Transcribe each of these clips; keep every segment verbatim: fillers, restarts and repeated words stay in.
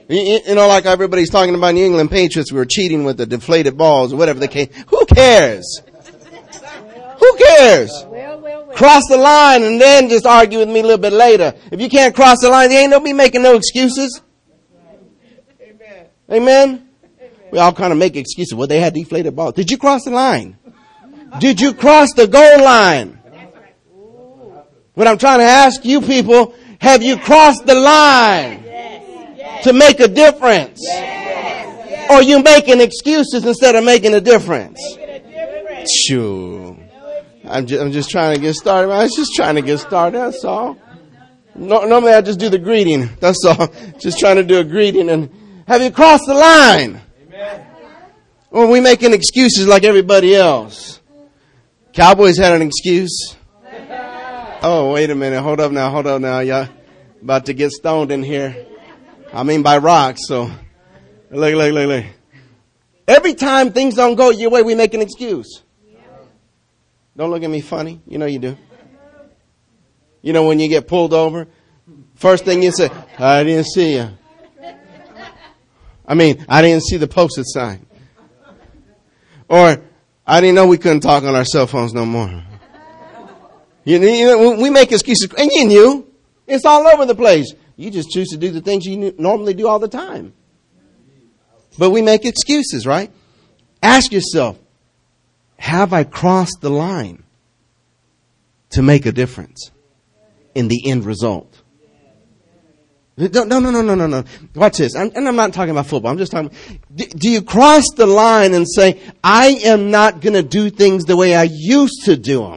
You, you know, like everybody's talking about New England Patriots who were cheating with the deflated balls or whatever they came. Who cares? Who cares? Well, well, well. Cross the line and then just argue with me a little bit later. If you can't cross the line, you ain't no be making no excuses. Amen. Amen? We all kind of make excuses. Well, they had deflated balls. Did you cross the line? Did you cross the goal line? What I'm trying to ask you people, have you crossed the line to make a difference? Or are you making excuses instead of making a difference? Sure. I'm just, I'm just trying to get started. I was just trying to get started. That's all. No, normally I just do the greeting. That's all. Just trying to do a greeting. And have you crossed the line? Or are we making excuses like everybody else? Cowboys had an excuse. Oh, wait a minute. Hold up now. Hold up now. Y'all about to get stoned in here. I mean by rocks. So look, look, look, look. Every time things don't go your way, we make an excuse. Don't look at me funny. You know you do. You know when you get pulled over, first thing you say, I didn't see you. I mean, I didn't see the posted sign. Or, I didn't know we couldn't talk on our cell phones no more. You, you know, we make excuses. And you knew. It's all over the place. You just choose to do the things you normally do all the time. But we make excuses, right? Ask yourself, have I crossed the line to make a difference in the end result? No, no, no, no, no, no, no. Watch this. I'm, and I'm not talking about football. I'm just talking. Do, do you cross the line and say, I am not going to do things the way I used to do them?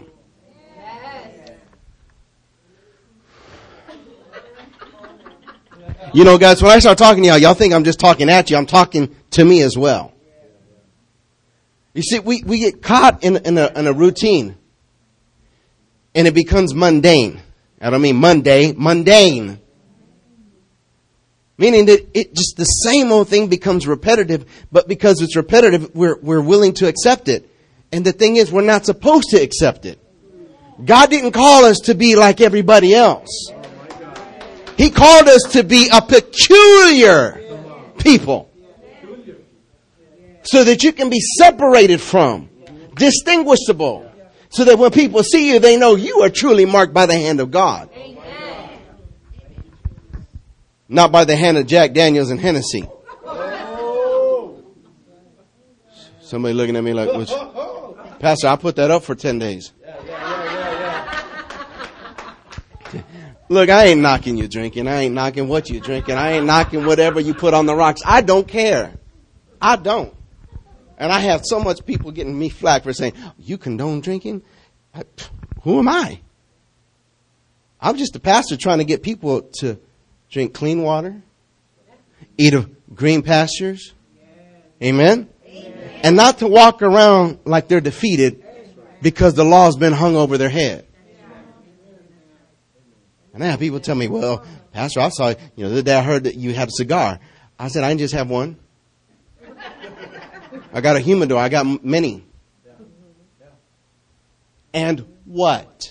You know, guys, when I start talking to y'all, y'all think I'm just talking at you. I'm talking to me as well. You see, we, we get caught in, in, a, in a routine. And it becomes mundane. I don't mean Monday, mundane. Meaning that it just the same old thing becomes repetitive, but because it's repetitive, we're we're willing to accept it. And the thing is, we're not supposed to accept it. God didn't call us to be like everybody else. He called us to be a peculiar people. So that you can be separated from, distinguishable. So that when people see you, they know you are truly marked by the hand of God. Not by the hand of Jack Daniels and Hennessy. Somebody looking at me like, which, Pastor, I put that up for ten days. Look, I ain't knocking you drinking. I ain't knocking what you drinking. I ain't knocking whatever you put on the rocks. I don't care. I don't. And I have so much people getting me flack for saying, you condone drinking? I, who am I? I'm just a pastor trying to get people to drink clean water, eat of green pastures. Amen? Amen. And not to walk around like they're defeated because the law's been hung over their head. And I have people tell me, well, Pastor, I saw, you know, the other day I heard that you had a cigar. I said, I didn't just have one. I got a humidor. I got many. And what?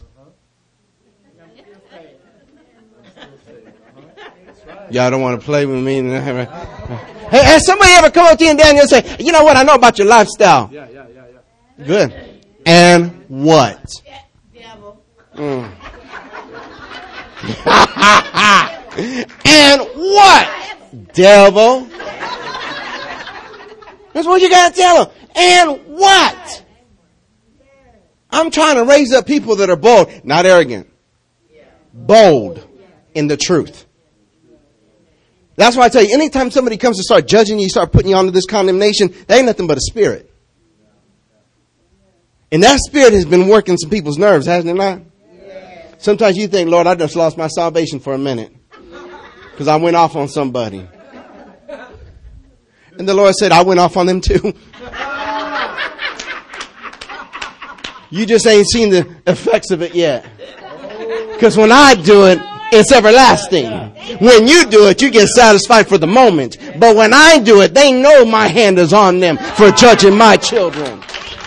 Y'all don't want to play with me. Hey, has somebody ever come up to you and Daniel and say, you know what? I know about your lifestyle. Yeah, yeah, yeah, yeah. Good. And what? Devil. Mm. And what? Devil. That's what you got to tell them. And what? I'm trying to raise up people that are bold, not arrogant. Bold in the truth. That's why I tell you, anytime somebody comes to start judging you, start putting you onto this condemnation, that ain't nothing but a spirit. And that spirit has been working some people's nerves, hasn't it not? Yeah. Sometimes you think, Lord, I just lost my salvation for a minute because I went off on somebody. And the Lord said, I went off on them too. You just ain't seen the effects of it yet. Because when I do it, it's everlasting. When you do it, you get satisfied for the moment. But when I do it, they know my hand is on them for judging my children.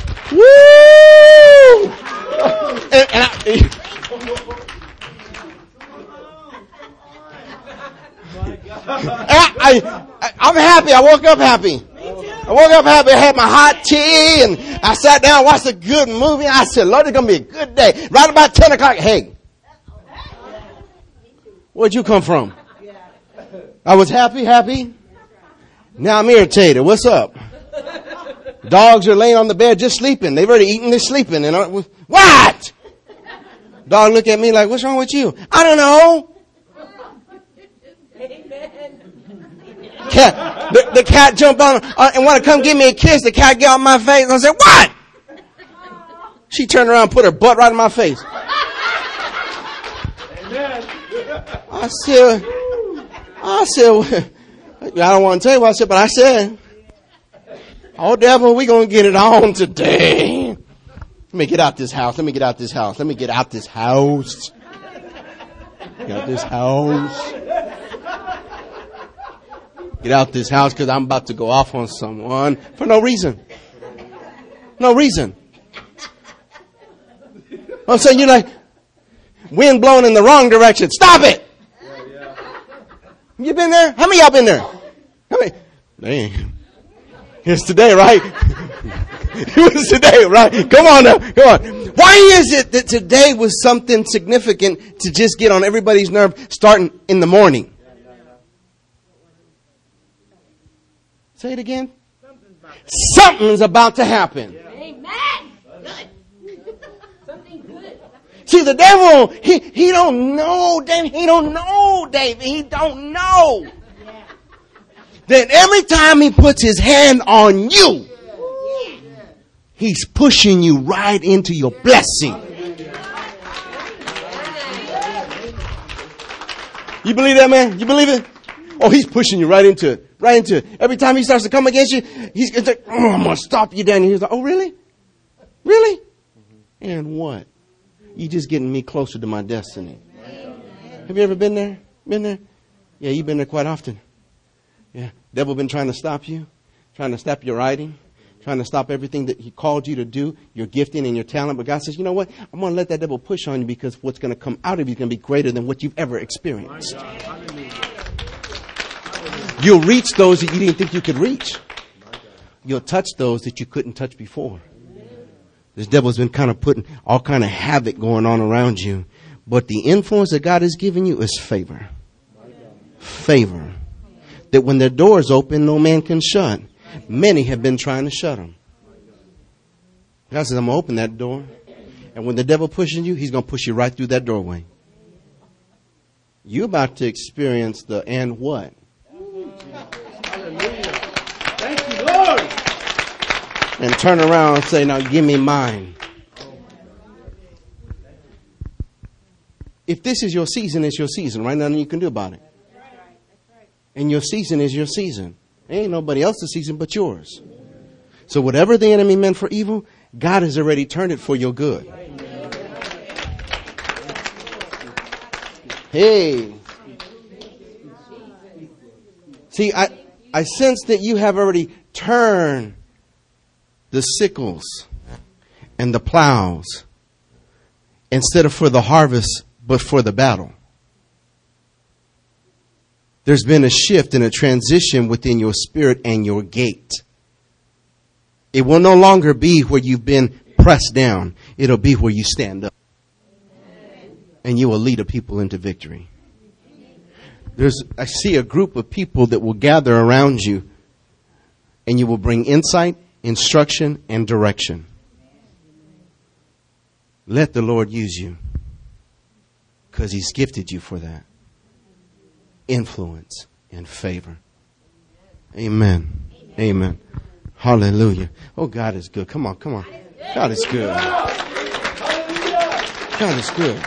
Woo! And, and I, I, I, I'm happy. I woke up happy. I woke up happy. I had my hot tea and I sat down, watched a good movie. I said, Lord, it's going to be a good day. Right about ten o'clock. Hey, where'd you come from? I was happy, happy. Now I'm irritated. What's up? Dogs are laying on the bed just sleeping. They've already eaten, they're sleeping. And I, what? Dog look at me like, what's wrong with you? I don't know. Cat, the, the cat jumped on uh, and want to come give me a kiss. The cat get on my face and I said, what? She turned around and put her butt right in my face. I said, I said, I don't want to tell you what I said, but I said, oh devil, we going to get it on today. Let me get out this house. Let me get out this house. Let me get out this house. Get out this house. Get out this house because I'm about to go off on someone for no reason. No reason. I'm saying you're like, wind blowing in the wrong direction. Stop it. You been there? How many of y'all been there? How many? Dang. It's today, right? It was today, right? Come on now. Come on. Why is it that today was something significant to just get on everybody's nerve starting in the morning? Say it again. Something's about to happen. Amen. Good. Something good. See, the devil, he, he don't know, David. He don't know, David. He don't know. Yeah. That every time he puts his hand on you, yeah. he's pushing you right into your blessing. You believe that, man? You believe it? Oh, he's pushing you right into it. Right into it. Every time he starts to come against you, he's it's like, oh, I'm going to stop you down here. He's like, oh, really? Really? Mm-hmm. And what? You just getting me closer to my destiny. Amen. Have you ever been there? Been there? Yeah, you've been there quite often. Yeah. Devil been trying to stop you, trying to stop your writing, trying to stop everything that he called you to do, your gifting and your talent. But God says, you know what? I'm going to let that devil push on you because what's going to come out of you is going to be greater than what you've ever experienced. You'll reach those that you didn't think you could reach. You'll touch those that you couldn't touch before. This devil's been kind of putting all kind of havoc going on around you. But the influence that God has given you is favor. Favor. That when their doors open, no man can shut. Many have been trying to shut them. God says, I'm going to open that door. And when the devil pushes you, he's going to push you right through that doorway. You're about to experience the and what? Thank you, Lord. And turn around and say, now give me mine. If this is your season, it's your season. Right? Nothing you can do about it. And your season is your season. Ain't nobody else's season but yours. So whatever the enemy meant for evil, God has already turned it for your good. Hey. See, I, I sense that you have already turned the sickles and the plows instead of for the harvest, but for the battle. There's been a shift and a transition within your spirit and your gait. It will no longer be where you've been pressed down. It'll be where you stand up. And you will lead a people into victory. There's, I see a group of people that will gather around you and you will bring insight, instruction, and direction. Let the Lord use you because He's gifted you for that. Influence and favor. Amen. Amen. Hallelujah. Oh, God is good. Come on, come on. God is good. God is good.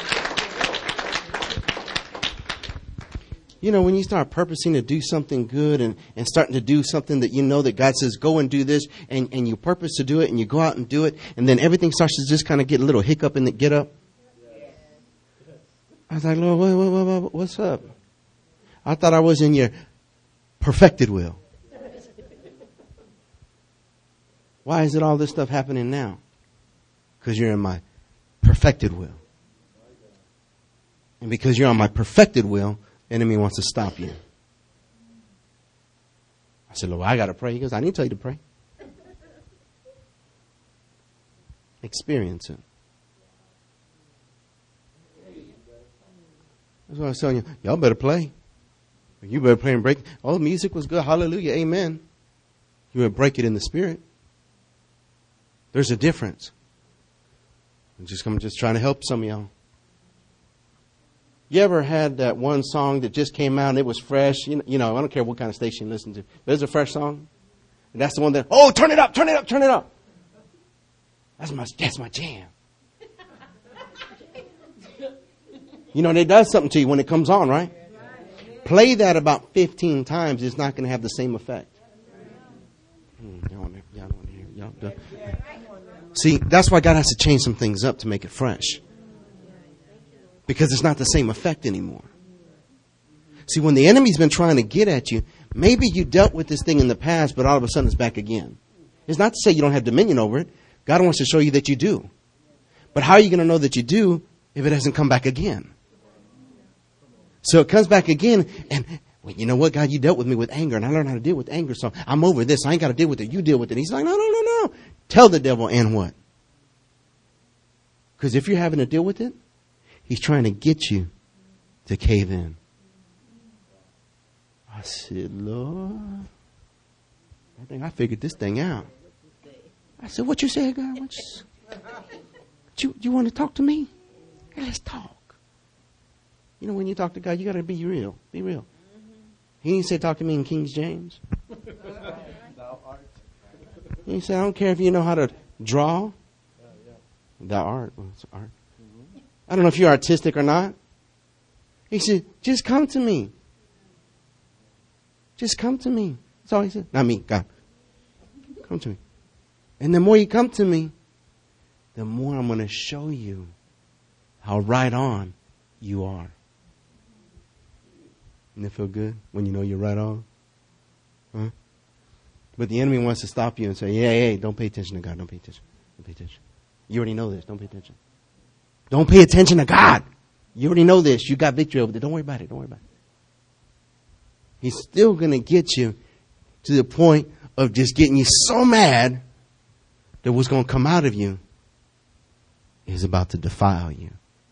You know, when you start purposing to do something good and, and starting to do something that you know that God says, go and do this, and, and you purpose to do it and you go out and do it, and then everything starts to just kind of get a little hiccup in the get up. I was like, Lord, what, what, what, what's up? I thought I was in your perfected will. Why is it all this stuff happening now? Because you're in my perfected will. And because you're on my perfected will, the enemy wants to stop you. said, Lord, I got to pray. He goes, I didn't tell you to pray. Experience it. That's what I was telling you. Y'all better play. You better play and break. Oh, the music was good. Hallelujah. Amen. You better break it in the spirit. There's a difference. I'm just, I'm just trying to help some of y'all. You ever had that one song that just came out and it was fresh? You know, you know, I don't care what kind of station you listen to. There's a fresh song. And that's the one that, oh, turn it up, turn it up, turn it up. That's my, that's my jam. You know, it does something to you when it comes on, right? Play that about fifteen times. It's not going to have the same effect. Hmm, y'all don't, y'all don't hear, y'all don't. See, that's why God has to change some things up to make it fresh. Because it's not the same effect anymore. See, when the enemy's been trying to get at you, maybe you dealt with this thing in the past, but all of a sudden it's back again. It's not to say you don't have dominion over it. God wants to show you that you do. But how are you going to know that you do if it hasn't come back again? So it comes back again, and well, you know what, God, you dealt with me with anger, and I learned how to deal with anger, so I'm over this. I ain't got to deal with it. You deal with it. He's like, no, no, no, no. Tell the devil, and what? Because if you're having to deal with it, he's trying to get you to cave in. I said, Lord, I think I figured this thing out. I said, what you say, God? What you, what you, you want to talk to me? Hey, let's talk. You know, when you talk to God, you got to be real. Be real. He didn't say talk to me in King James. He said, I don't care if you know how to draw. Thou art. Well, it's art. I don't know if you're artistic or not. He said, just come to me. Just come to me. That's all he said. Not me, God. Come to me. And the more you come to me, the more I'm going to show you how right on you are. Doesn't it feel good when you know you're right on? Huh? But the enemy wants to stop you and say, hey, hey, don't pay attention to God. Don't pay attention. Don't pay attention. You already know this. Don't pay attention. Don't pay attention to God. You already know this. You got victory over it. Don't worry about it. Don't worry about it. He's still going to get you to the point of just getting you so mad that what's going to come out of you is about to defile you.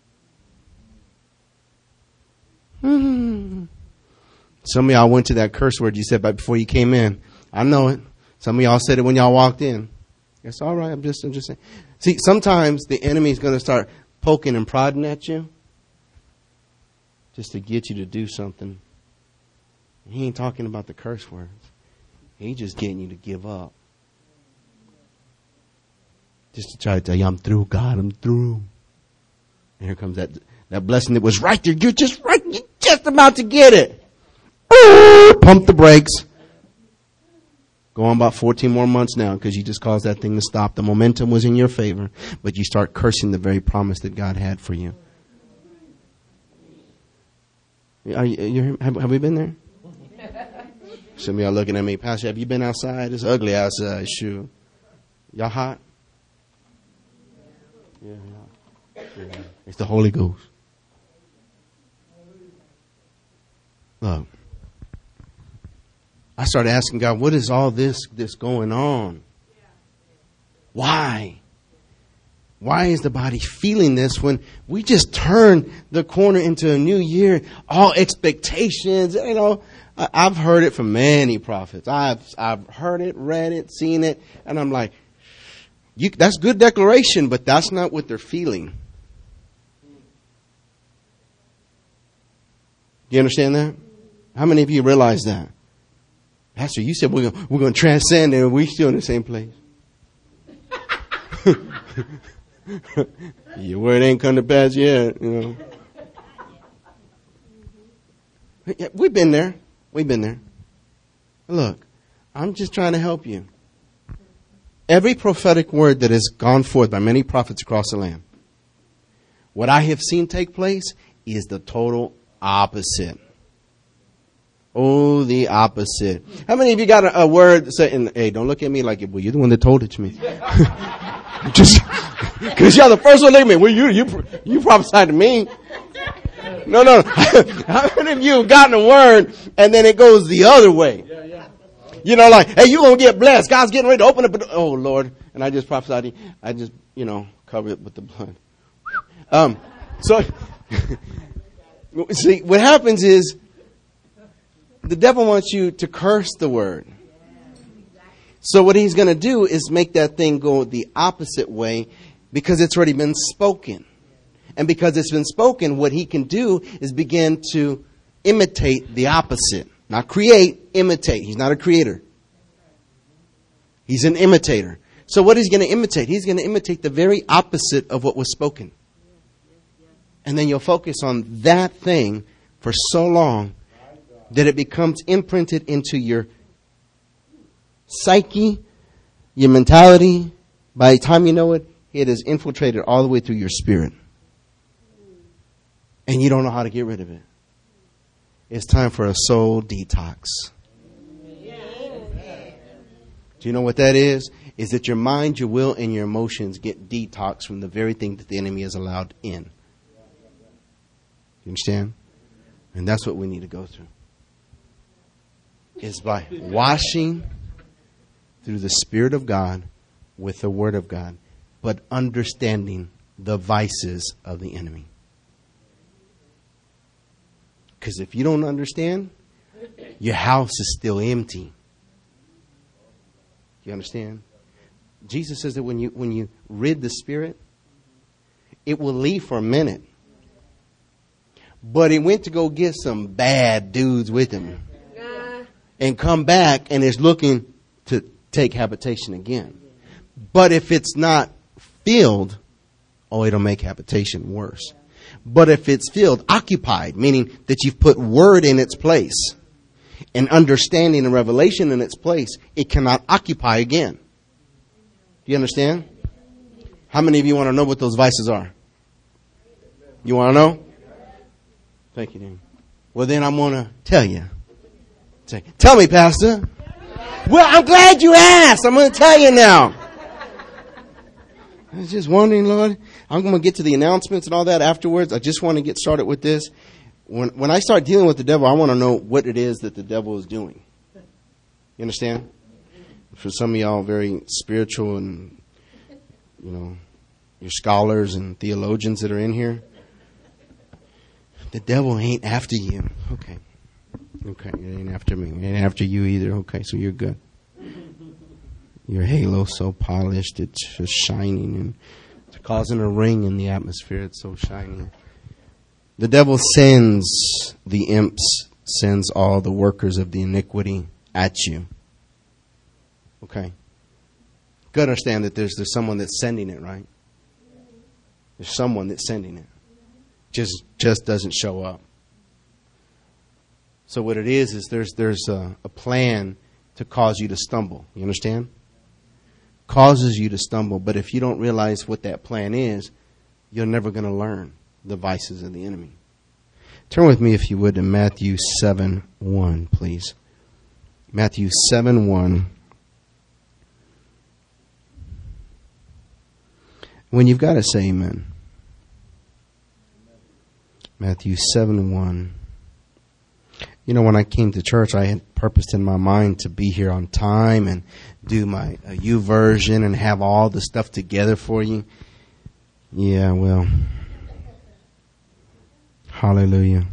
Hmm. Some of y'all went to that curse word you said right before you came in. I know it. Some of y'all said it when y'all walked in. It's all right. I'm just, I'm just saying. See, sometimes the enemy is going to start poking and prodding at you just to get you to do something. He ain't talking about the curse words. He's just getting you to give up. Just to try to tell you, I'm through, God, I'm through. And here comes that, that blessing that was right there. You're just right. You're just about to get it. Pump the brakes. Go on about fourteen more months now because you just caused that thing to stop. The momentum was in your favor, but you start cursing the very promise that God had for you. Are you, you're, have, have we been there? Some of y'all looking at me, Pastor, have you been outside? It's ugly outside. Sure. Y'all hot? Yeah, yeah. Yeah. It's the Holy Ghost. Look. I started asking God, what is all this, this going on? Why? Why is the body feeling this when we just turn the corner into a new year? All expectations, you know, I've heard it from many prophets. I've, I've heard it, read it, seen it. And I'm like, you, that's good declaration, but that's not what they're feeling. Do you understand that? How many of you realize that? Pastor, you said we're going we're going to transcend and we're still in the same place. Your word ain't come to pass yet, you know. We've been there. We've been there. Look, I'm just trying to help you. Every prophetic word that has gone forth by many prophets across the land, what I have seen take place is the total opposite. Oh, the opposite. How many of you got a, a word saying, hey, don't look at me like, well, you're the one that told it to me. Just because you're the first one looking at me. Well, you, you, you prophesied to me. No, no. How many of you have gotten a word and then it goes the other way? You know, like, hey, you're going to get blessed. God's getting ready to open up. A, oh, Lord. And I just prophesied. I just, you know, cover it with the blood. Um, so, see, what happens is the devil wants you to curse the word. So what he's going to do is make that thing go the opposite way because it's already been spoken. And because it's been spoken, what he can do is begin to imitate the opposite. Not create, imitate. He's not a creator. He's an imitator. So what is he going to imitate? He's going to imitate the very opposite of what was spoken. And then you'll focus on that thing for so long that it becomes imprinted into your psyche, your mentality. By the time you know it, it is infiltrated all the way through your spirit. And you don't know how to get rid of it. It's time for a soul detox. Do you know what that is? Is that your mind, your will, and your emotions get detoxed from the very thing that the enemy has allowed in. You understand? And that's what we need to go through. It's by washing through the Spirit of God with the Word of God, but understanding the vices of the enemy. Because if you don't understand, your house is still empty. You understand? Jesus says that when you when you rid the Spirit, it will leave for a minute. But he went to go get some bad dudes with him. And come back and is looking to take habitation again. But if it's not filled, oh, it'll make habitation worse. But if it's filled, occupied, meaning that you've put word in its place and understanding and revelation in its place, it cannot occupy again. Do you understand? How many of you want to know what those vices are? You want to know? Thank you, Dan. Well, then I'm going to tell you. Tell me, Pastor. Well, I'm glad you asked. I'm going to tell you now. I was just wondering, Lord. I'm going to get to the announcements and all that afterwards. I just want to get started with this. When when I start dealing with the devil, I want to know what it is that the devil is doing. You understand? For some of y'all, very spiritual and, you know, your scholars and theologians that are in here. The devil ain't after you. Okay. Okay, it ain't after me. It ain't after you either. Okay, so you're good. Your halo's so polished, it's just shining and it's causing a ring in the atmosphere. It's so shiny. The devil sends the imps, sends all the workers of the iniquity at you. Okay. You gotta understand that there's there's someone that's sending it, right? There's someone that's sending it. Just just doesn't show up. So what it is is there's there's a, a plan to cause you to stumble. You understand? Causes you to stumble. But if you don't realize what that plan is, you're never going to learn the vices of the enemy. Turn with me, if you would, to Matthew seven one, please. Matthew seven one. When you've got to say amen. Matthew seven one. You know, when I came to church, I had purposed in my mind to be here on time and do my uh, YouVersion and have all the stuff together for you. Yeah, well, hallelujah.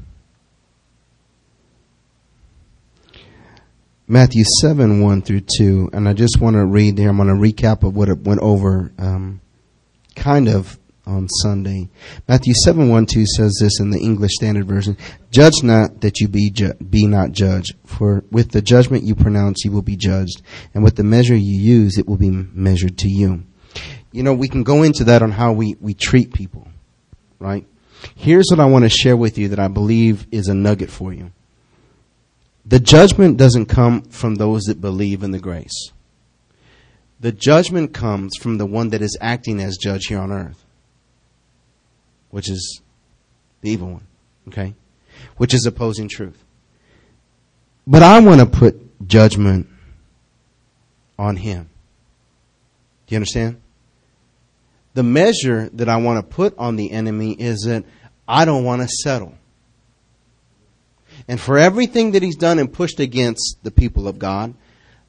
Matthew seven, one through two. And I just want to read there. I'm going to recap of what it went over um, kind of on Sunday. Matthew seven, one, two says this in the English Standard Version. Judge not that you be ju- be not judged. For with the judgment you pronounce, you will be judged. And with the measure you use, it will be measured to you. You know, we can go into that on how we, we treat people, right? Here's what I want to share with you that I believe is a nugget for you. The judgment doesn't come from those that believe in the grace. The judgment comes from the one that is acting as judge here on earth, which is the evil one, okay? Which is opposing truth. But I want to put judgment on him. Do you understand? The measure that I want to put on the enemy is that I don't want to settle. And for everything that he's done and pushed against the people of God,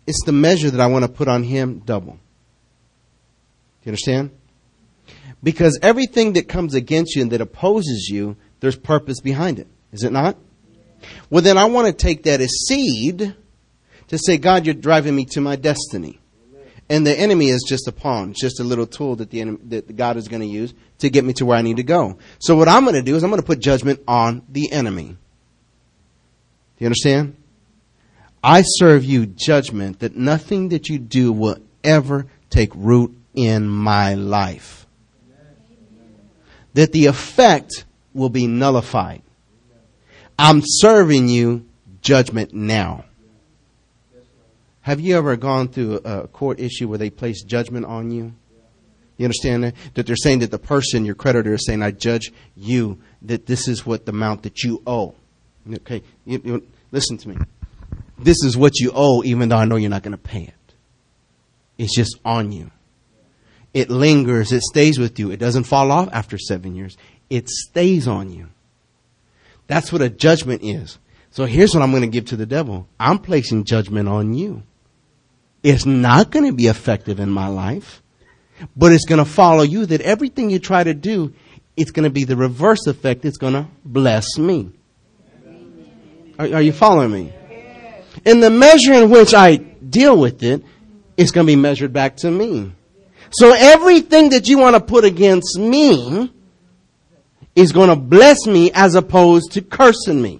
it's the measure that I want to put on him double. You understand? Because everything that comes against you and that opposes you, there's purpose behind it. Is it not? Well, then I want to take that as seed to say, God, you're driving me to my destiny. And the enemy is just a pawn. It's just a little tool that the enemy, that God is going to use to get me to where I need to go. So what I'm going to do is I'm going to put judgment on the enemy. Do you understand? I serve you judgment that nothing that you do will ever take root in my life. That the effect will be nullified. I'm serving you judgment now. Have you ever gone through a court issue where they place judgment on you? You understand that? That they're saying that the person, your creditor, is saying, I judge you that this is what the amount that you owe. Okay, you, you, listen to me. This is what you owe, even though I know you're not going to pay it. It's just on you. It lingers. It stays with you. It doesn't fall off after seven years. It stays on you. That's what a judgment is. So here's what I'm going to give to the devil. I'm placing judgment on you. It's not going to be effective in my life, but it's going to follow you that everything you try to do, it's going to be the reverse effect. It's going to bless me. Are, are you following me? In the measure in which I deal with it, it's going to be measured back to me. So everything that you want to put against me is going to bless me as opposed to cursing me.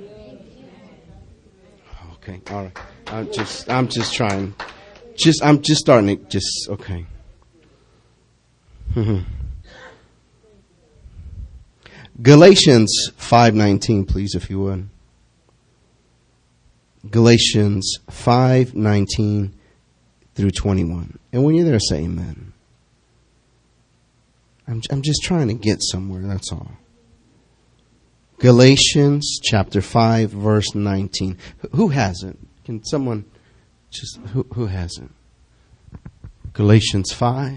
Okay, all right. I'm just, I'm just trying. Just, I'm just starting to just, okay. Galatians five nineteen, please, if you would. Galatians five nineteen through twenty-one. And when you're there, say amen. I'm, I'm just trying to get somewhere, that's all. Galatians chapter five, verse nineteen. Who has it? Can someone just, who, who has it? Galatians five.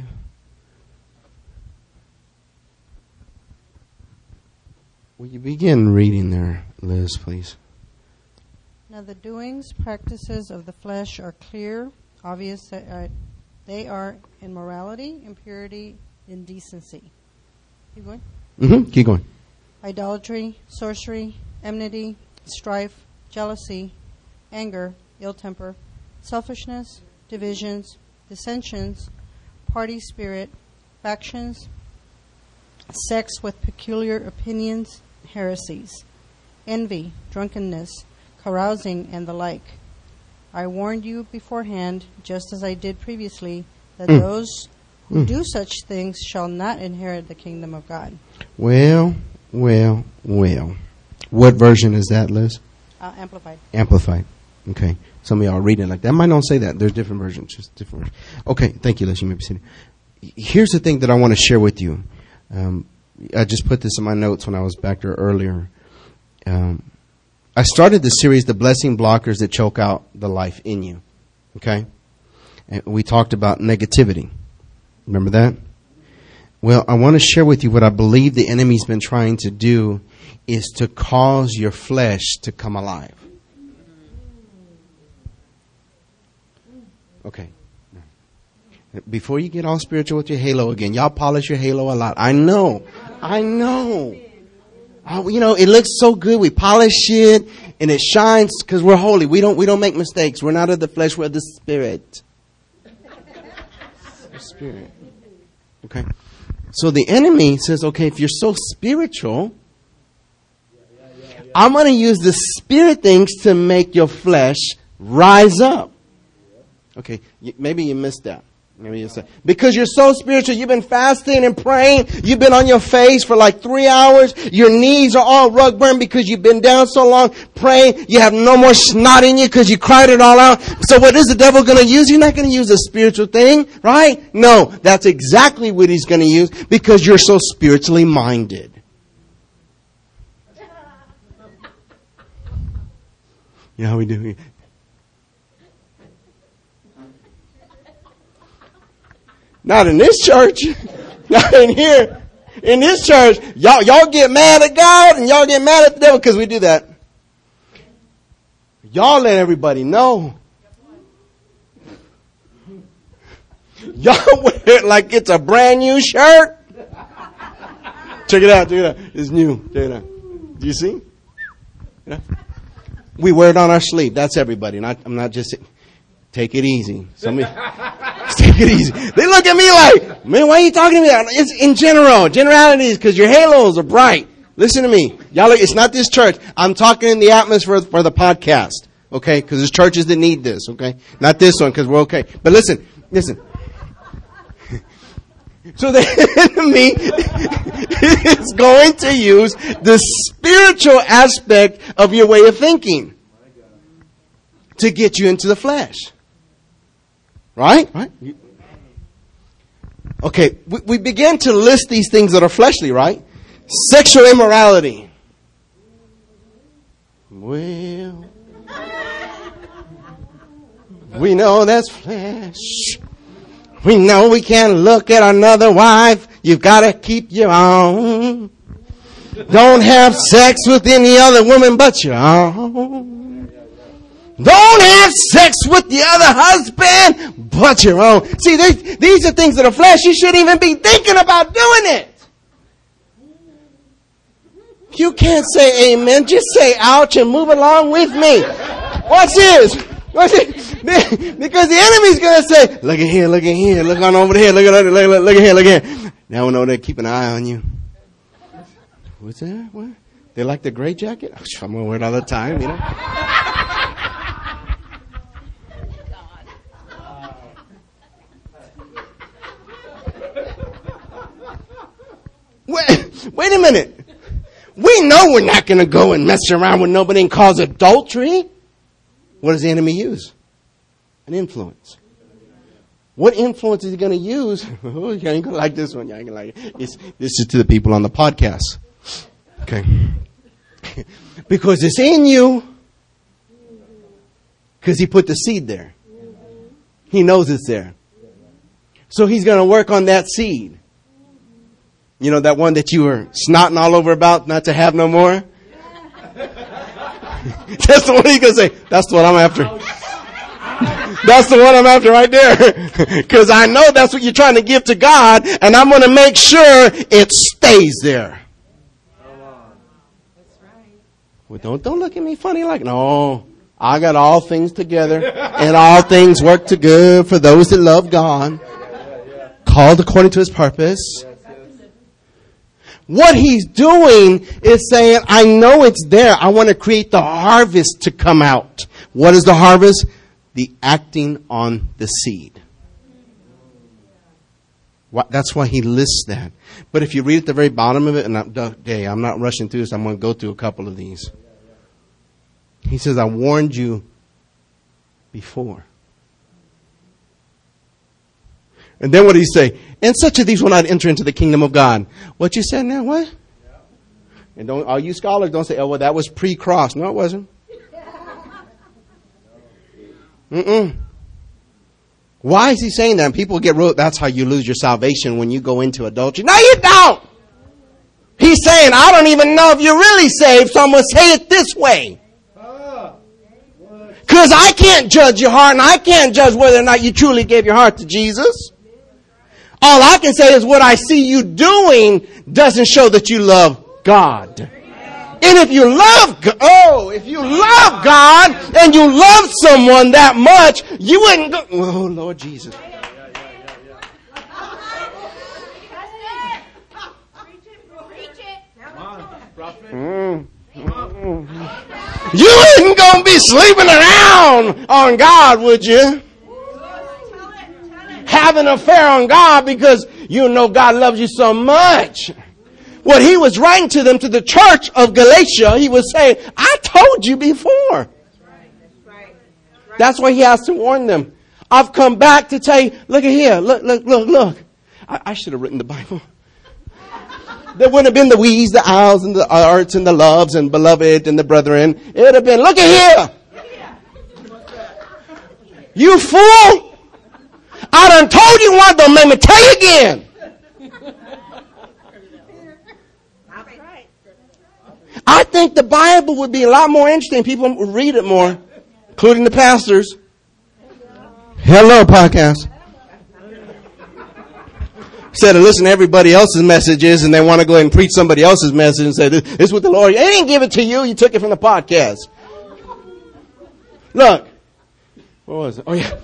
Will you begin reading there, Liz, please? Now the doings, practices of the flesh are clear, obvious. That, uh, they are immorality, impurity, indecency. Keep going. Mm-hmm. Keep going. Idolatry, sorcery, enmity, strife, jealousy, anger, ill temper, selfishness, divisions, dissensions, party spirit, factions, sects with peculiar opinions, heresies, envy, drunkenness, carousing, and the like. I warned you beforehand, just as I did previously, that mm. those who mm. do such things shall not inherit the kingdom of God. Well, well, well. What version is that, Liz? Uh, amplified. Amplified. Okay. Some of y'all are reading it like that. Mine don't say that. There's different versions. Just different versions. Okay. Thank you, Liz. You may be sitting. Here's the thing that I want to share with you. Um, I just put this in my notes when I was back there earlier. Um, I started the series, The Blessing Blockers That Choke Out the Life in You. Okay? And we talked about negativity. Remember that? Well, I want to share with you what I believe the enemy's been trying to do is to cause your flesh to come alive. Okay. Before you get all spiritual with your halo again, y'all polish your halo a lot. I know. I know. Oh, you know, it looks so good. We polish it and it shines because we're holy. We don't, we don't make mistakes. We're not of the flesh. We're of the spirit. The spirit. Okay. So the enemy says, okay, if you're so spiritual, I'm going to use the spirit things to make your flesh rise up. Okay. Maybe you missed that. Maybe you say, because you're so spiritual, you've been fasting and praying, you've been on your face for like three hours, your knees are all rug burn because you've been down so long praying, you have no more snot in you because you cried it all out. So what is the devil going to use? You're not going to use a spiritual thing, right? No, that's exactly what he's going to use because you're so spiritually minded. You know how we do? Not in this church. Not in here. In this church, y'all, y'all get mad at God and y'all get mad at the devil because we do that. Y'all let everybody know. Y'all wear it like it's a brand new shirt. Check it out, check it out. It's new. Check it out. Do you see? Yeah. We wear it on our sleeve. That's everybody. Not, I'm not just, take it easy. Somebody, take it easy. They look at me like, man, why are you talking to me that? It's in general, generalities, because your halos are bright. Listen to me. Y'all, it's not this church. I'm talking in the atmosphere for the podcast. Okay? Because there's churches that need this. Okay? Not this one, because we're okay. But listen, listen. So the enemy is going to use the spiritual aspect of your way of thinking to get you into the flesh. Right? Right? Okay, we, we begin to list these things that are fleshly, right? Sexual immorality. Well, we know that's flesh. We know we can't look at another wife. You've got to keep your own. Don't have sex with any other woman but your own. Don't have sex with the other husband but your own. See, these, these are things that are flesh. You shouldn't even be thinking about doing it. You can't say amen. Just say ouch and move along with me. Watch this. Watch this. Because the enemy's going to say, look at here, look at here, look on over here, look at look, look, look at here, look at here. Now we know they keep an eye on you. What's that? What? They like the gray jacket? I'm going to wear it all the time, you know. Wait, wait a minute. We know we're not going to go and mess around with nobody and cause adultery. What does the enemy use? An influence. What influence is he going to use? Oh, you ain't going to like this one. You ain't going to like it. It's, this is to the people on the podcast. Okay. Because it's in you. Because he put the seed there. He knows it's there. So he's going to work on that seed. You know, that one that you were snotting all over about not to have no more? That's the one he's going to say, that's the one I'm after. That's the one I'm after right there. Because I know that's what you're trying to give to God, and I'm going to make sure it stays there. Well, don't, don't look at me funny like, no, I got all things together, and all things work to good for those that love God, called according to his purpose. What he's doing is saying, I know it's there. I want to create the harvest to come out. What is the harvest? The acting on the seed. That's why he lists that. But if you read at the very bottom of it, and I'm, okay, I'm not rushing through this, I'm going to go through a couple of these. He says, I warned you before. And then what did he say? And such of these will not enter into the kingdom of God. What you said now? What? Yeah. And don't all you scholars don't say, oh, well, that was pre-cross. No, it wasn't. Mm-mm. Why is he saying that? And people get real, that's how you lose your salvation when you go into adultery. No, you don't. He's saying, I don't even know if you're really saved, so I'm going to say it this way. Because I can't judge your heart, and I can't judge whether or not you truly gave your heart to Jesus. All I can say is what I see you doing doesn't show that you love God. And if you love, oh, if you love God and you love someone that much, you wouldn't go, oh, Lord Jesus. Mm. Mm. You isn't going to be sleeping around on God, would you? Have an affair on God because you know God loves you so much. What he was writing to them, to the church of Galatia, he was saying, I told you before. That's why he has to warn them. I've come back to tell you, look at here, look, look, look, look. I, I should have written the Bible. There wouldn't have been the we's, the ows, and the arts, and the loves, and beloved, and the brethren. It would have been, look at here. You fool. I done told you once, don't make me tell you again. I think the Bible would be a lot more interesting. People would read it more, including the pastors. Hello, podcast. Instead of listening to everybody else's messages and they want to go ahead and preach somebody else's message and say, this is what the Lord, He didn't give it to you. You took it from the podcast. Look. What was it? Oh, yeah.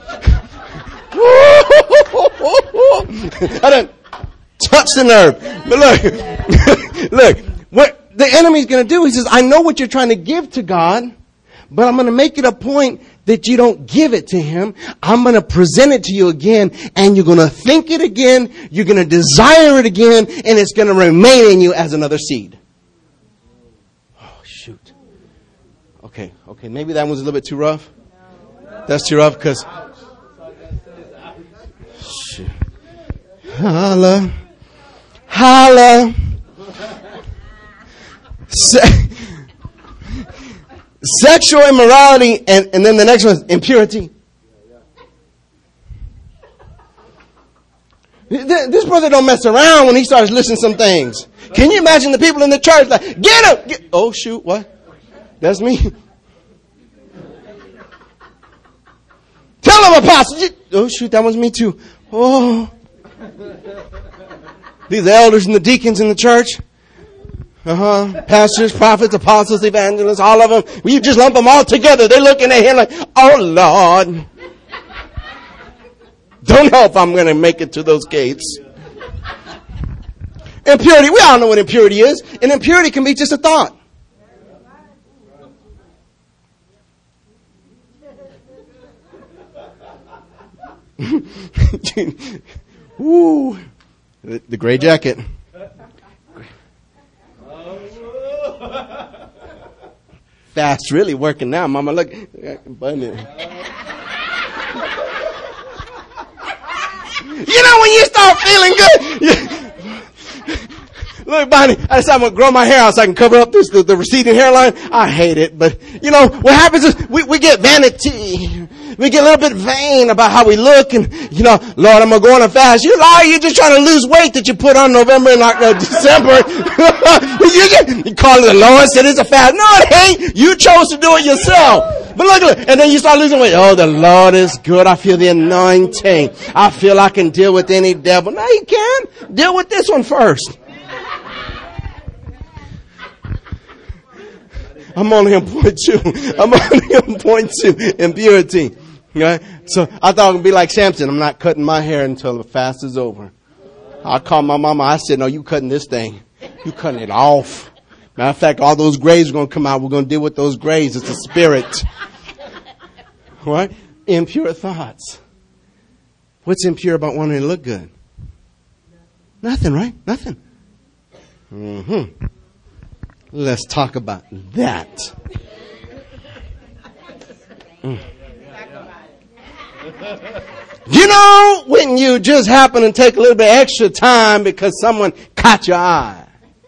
I done touched the nerve. But look, look, what the enemy's going to do, he says, I know what you're trying to give to God, but I'm going to make it a point that you don't give it to Him. I'm going to present it to you again, and you're going to think it again, you're going to desire it again, and it's going to remain in you as another seed. Oh, shoot. Okay, okay, maybe that one's a little bit too rough. That's too rough because... Shoot. Holla. Holla. Se- sexual immorality, and, and then the next one is impurity. This brother don't mess around when he starts listening to some things. Can you imagine the people in the church like, get him! Get, oh, shoot, what? That's me. Tell him, apostle. Oh, shoot, that was me too. Oh. These elders and the deacons in the church. Uh-huh. Pastors, prophets, apostles, evangelists, all of them. You just lump them all together. They're looking at him like, oh, Lord. Don't know if I'm going to make it to those gates. Impurity. We all know what impurity is. And impurity can be just a thought. Woo. The, the gray jacket. Fast, really working now, Mama. Look, button it. You know when you start feeling good. You, look, Bonnie, I decided I'm going to grow my hair out so I can cover up this the, the receding hairline. I hate it, but you know what happens is we, we get vanity. We get a little bit vain about how we look, and you know, Lord, I'm gonna go on a fast. You lie, you're just trying to lose weight that you put on November and uh, December. you, just, you call it the Lord said it's a fast. No, it ain't. You chose to do it yourself. But look, look, and then you start losing weight. Oh, the Lord is good. I feel the anointing. I feel I can deal with any devil. No, you can't. Deal with this one first. I'm only on point two. I'm only on point two. Impurity. Okay? So I thought it would be like Samson. I'm not cutting my hair until the fast is over. I called my mama. I said, no, you cutting this thing. You cutting it off. Matter of fact, all those grays are going to come out. We're going to deal with those grays. It's a spirit. Right? Impure thoughts. What's impure about wanting to look good? Nothing, right? Nothing. Mm-hmm. Let's talk about that. Mm. You know, when you just happen to take a little bit extra time because someone caught your eye.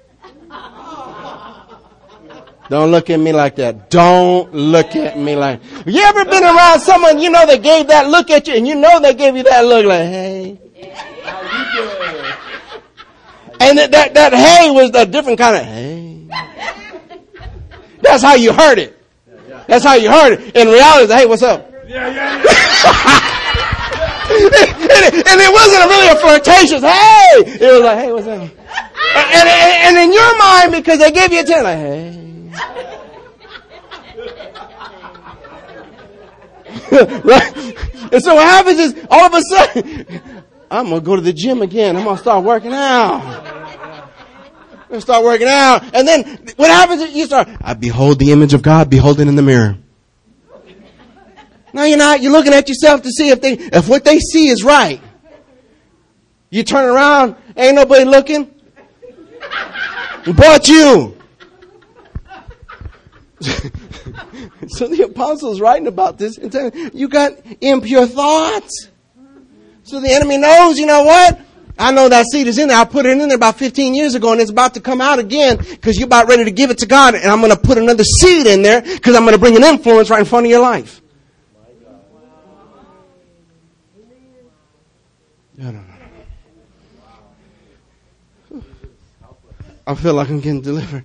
Don't look at me like that. Don't look at me like that. You ever been around someone, you know, they gave that look at you, and you know they gave you that look like, hey. How you doing? And that, that, that hey was a different kind of hey. That's how you heard it. That's how you heard it. In reality, it's, hey, what's up? Yeah, yeah, yeah. and, it, and it wasn't really a flirtatious, hey. It was like, hey, what's up? And, and, and in your mind, because they gave you a ten, like, hey. Right? And so what happens is, all of a sudden, I'm going to go to the gym again. I'm going to start working out. I'm going to start working out. And then what happens is you start, I behold the image of God, behold it in the mirror. No, you're not. You're looking at yourself to see if they, if what they see is right. You turn around, ain't nobody looking. But you. So the apostle's writing about this and telling you got impure thoughts. So the enemy knows, you know what? I know that seed is in there. I put it in there about fifteen years ago, and it's about to come out again because you're about ready to give it to God. And I'm going to put another seed in there because I'm going to bring an influence right in front of your life. No, no, no. I feel like I'm getting delivered.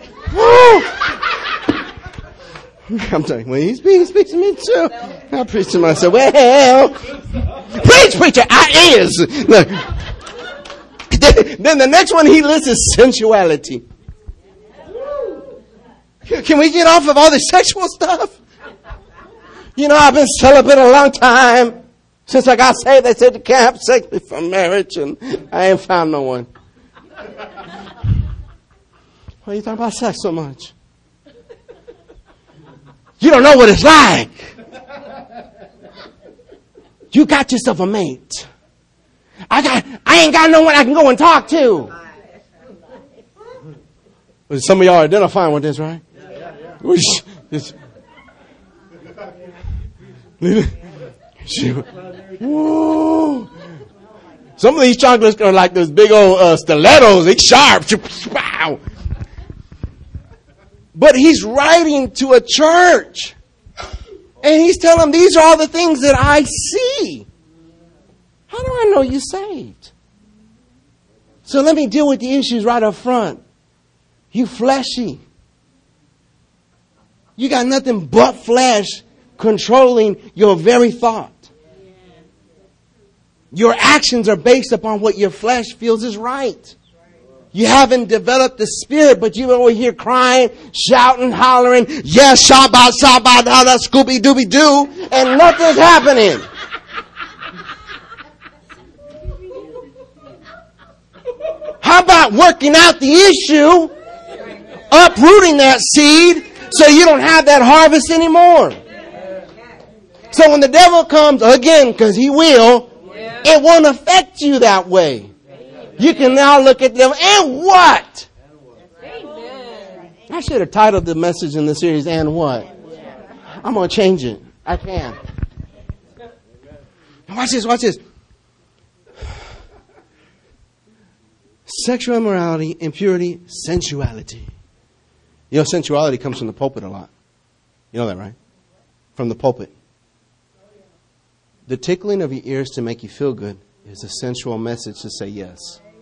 I'm telling you, when he speaks, he speaks to me too. I preach to myself. Well, preach, preacher, I is. Look. Then the next one he lists is sensuality. Can we get off of all this sexual stuff? You know, I've been celibate a long time. Since I got saved, they said you can't have sex before marriage, and I ain't found no one. Why are you talking about sex so much? You don't know what it's like. You got yourself a mate. I got. I ain't got no one I can go and talk to. Well, some of y'all are identifying with this, right? Whoa. Some of these chocolates are like those big old uh, stilettos. It's sharp. Wow. But he's writing to a church. And he's telling them, these are all the things that I see. How do I know you're saved? So let me deal with the issues right up front. You fleshy. You got nothing but flesh controlling your very thought. Your actions are based upon what your flesh feels is right. You haven't developed the spirit, but you over here crying, shouting, hollering, yes, shabba, shabba, da, da, scooby, dooby, doo, and nothing's happening. How about working out the issue, uprooting that seed, so you don't have that harvest anymore? So when the devil comes, again, because he will, it won't affect you that way. You can now look at them, and what? I should have titled the message in the series, and what? I'm going to change it. I can. Watch this, watch this. Sexual immorality, impurity, sensuality. You know, sensuality comes from the pulpit a lot. You know that, right? From the pulpit. The tickling of your ears to make you feel good is a sensual message to say yes.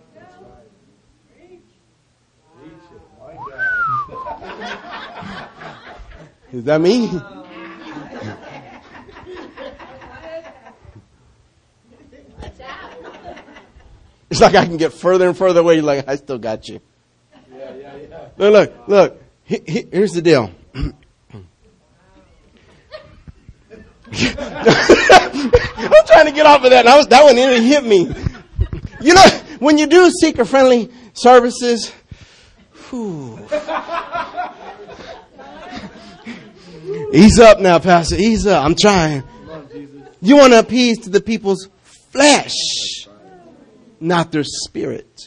Is that me? It's like I can get further and further away. You're like, I still got you. Look, look, look. Here's the deal. I'm trying to get off of that. And I was, that one nearly hit me. You know, when you do seeker-friendly services, whew. Ease up now, Pastor. Ease up. I'm trying. You want to appease to the people's flesh, not their spirit.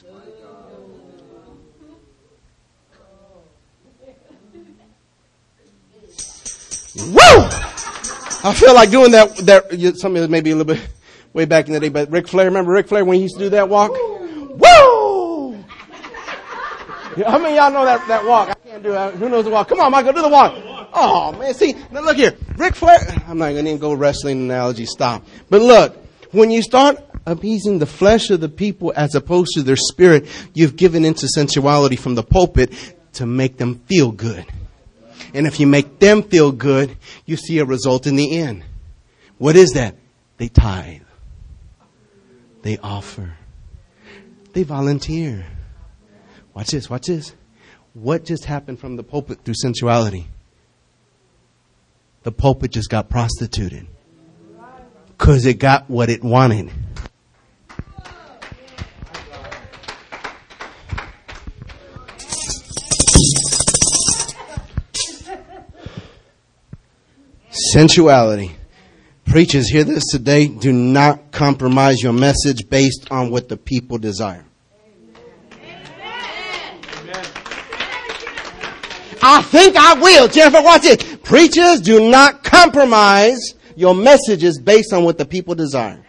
Woo! I feel like doing that. That some of it maybe a little bit way back in the day, but Ric Flair, remember Ric Flair when he used to do that walk? Woo! How many of y'all know that that walk? I can't do that. Who knows the walk? Come on, Michael, do the walk. Oh man, see, now look here, Ric Flair. I'm not going to even go wrestling analogy. Stop. But look, when you start appeasing the flesh of the people as opposed to their spirit, you've given into sensuality from the pulpit to make them feel good. And if you make them feel good, you see a result in the end. What is that? They tithe. They offer. They volunteer. Watch this, watch this. What just happened from the pulpit through sensuality? The pulpit just got prostituted. Because it got what it wanted. Sensuality. Preachers, hear this today. Do not compromise your message based on what the people desire. I think I will. Jennifer, watch it. Preachers, do not compromise your messages based on what the people desire.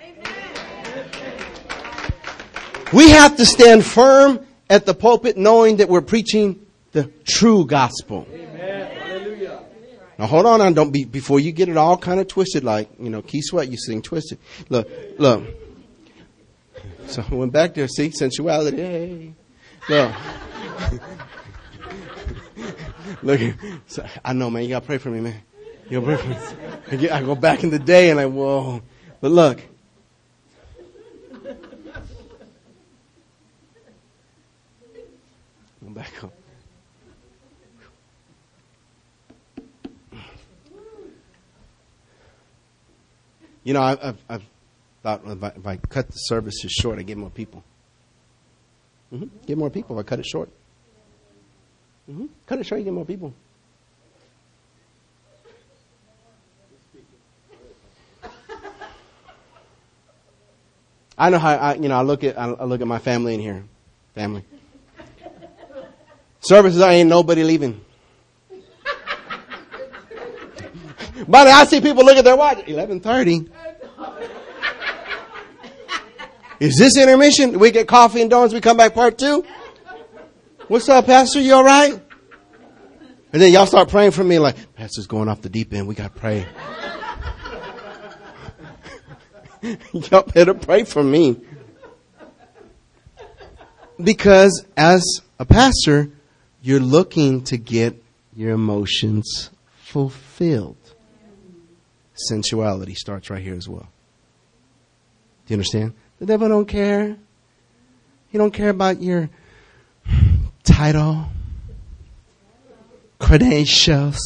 We have to stand firm at the pulpit knowing that we're preaching the true gospel. Now hold on, now don't be before you get it all kind of twisted, like you know, Keith Sweat, you sing twisted. Look, look. So I went back there, see sensuality. Hey, look, look. So, I know, man. You gotta pray for me, man. You gotta pray for me. I, get, I go back in the day and I whoa, but look. Come back home. You know, I've, I've, I've thought if I, if I cut the services short, I get more people. Mm-hmm. Get more people if I cut it short. Mm-hmm. Cut it short, you get more people. I know how I, you know. I look at I look at my family in here, family. Services, I ain't nobody leaving. But I see people look at their watch. Eleven thirty. Is this intermission? We get coffee and donuts. We come back part two. What's up, Pastor? You all right? And then y'all start praying for me, like Pastor's going off the deep end. We got to pray. Y'all better pray for me. Because as a pastor, you're looking to get your emotions fulfilled. Sensuality starts right here as well. Do you understand? The devil don't care. He don't care about your title, credentials.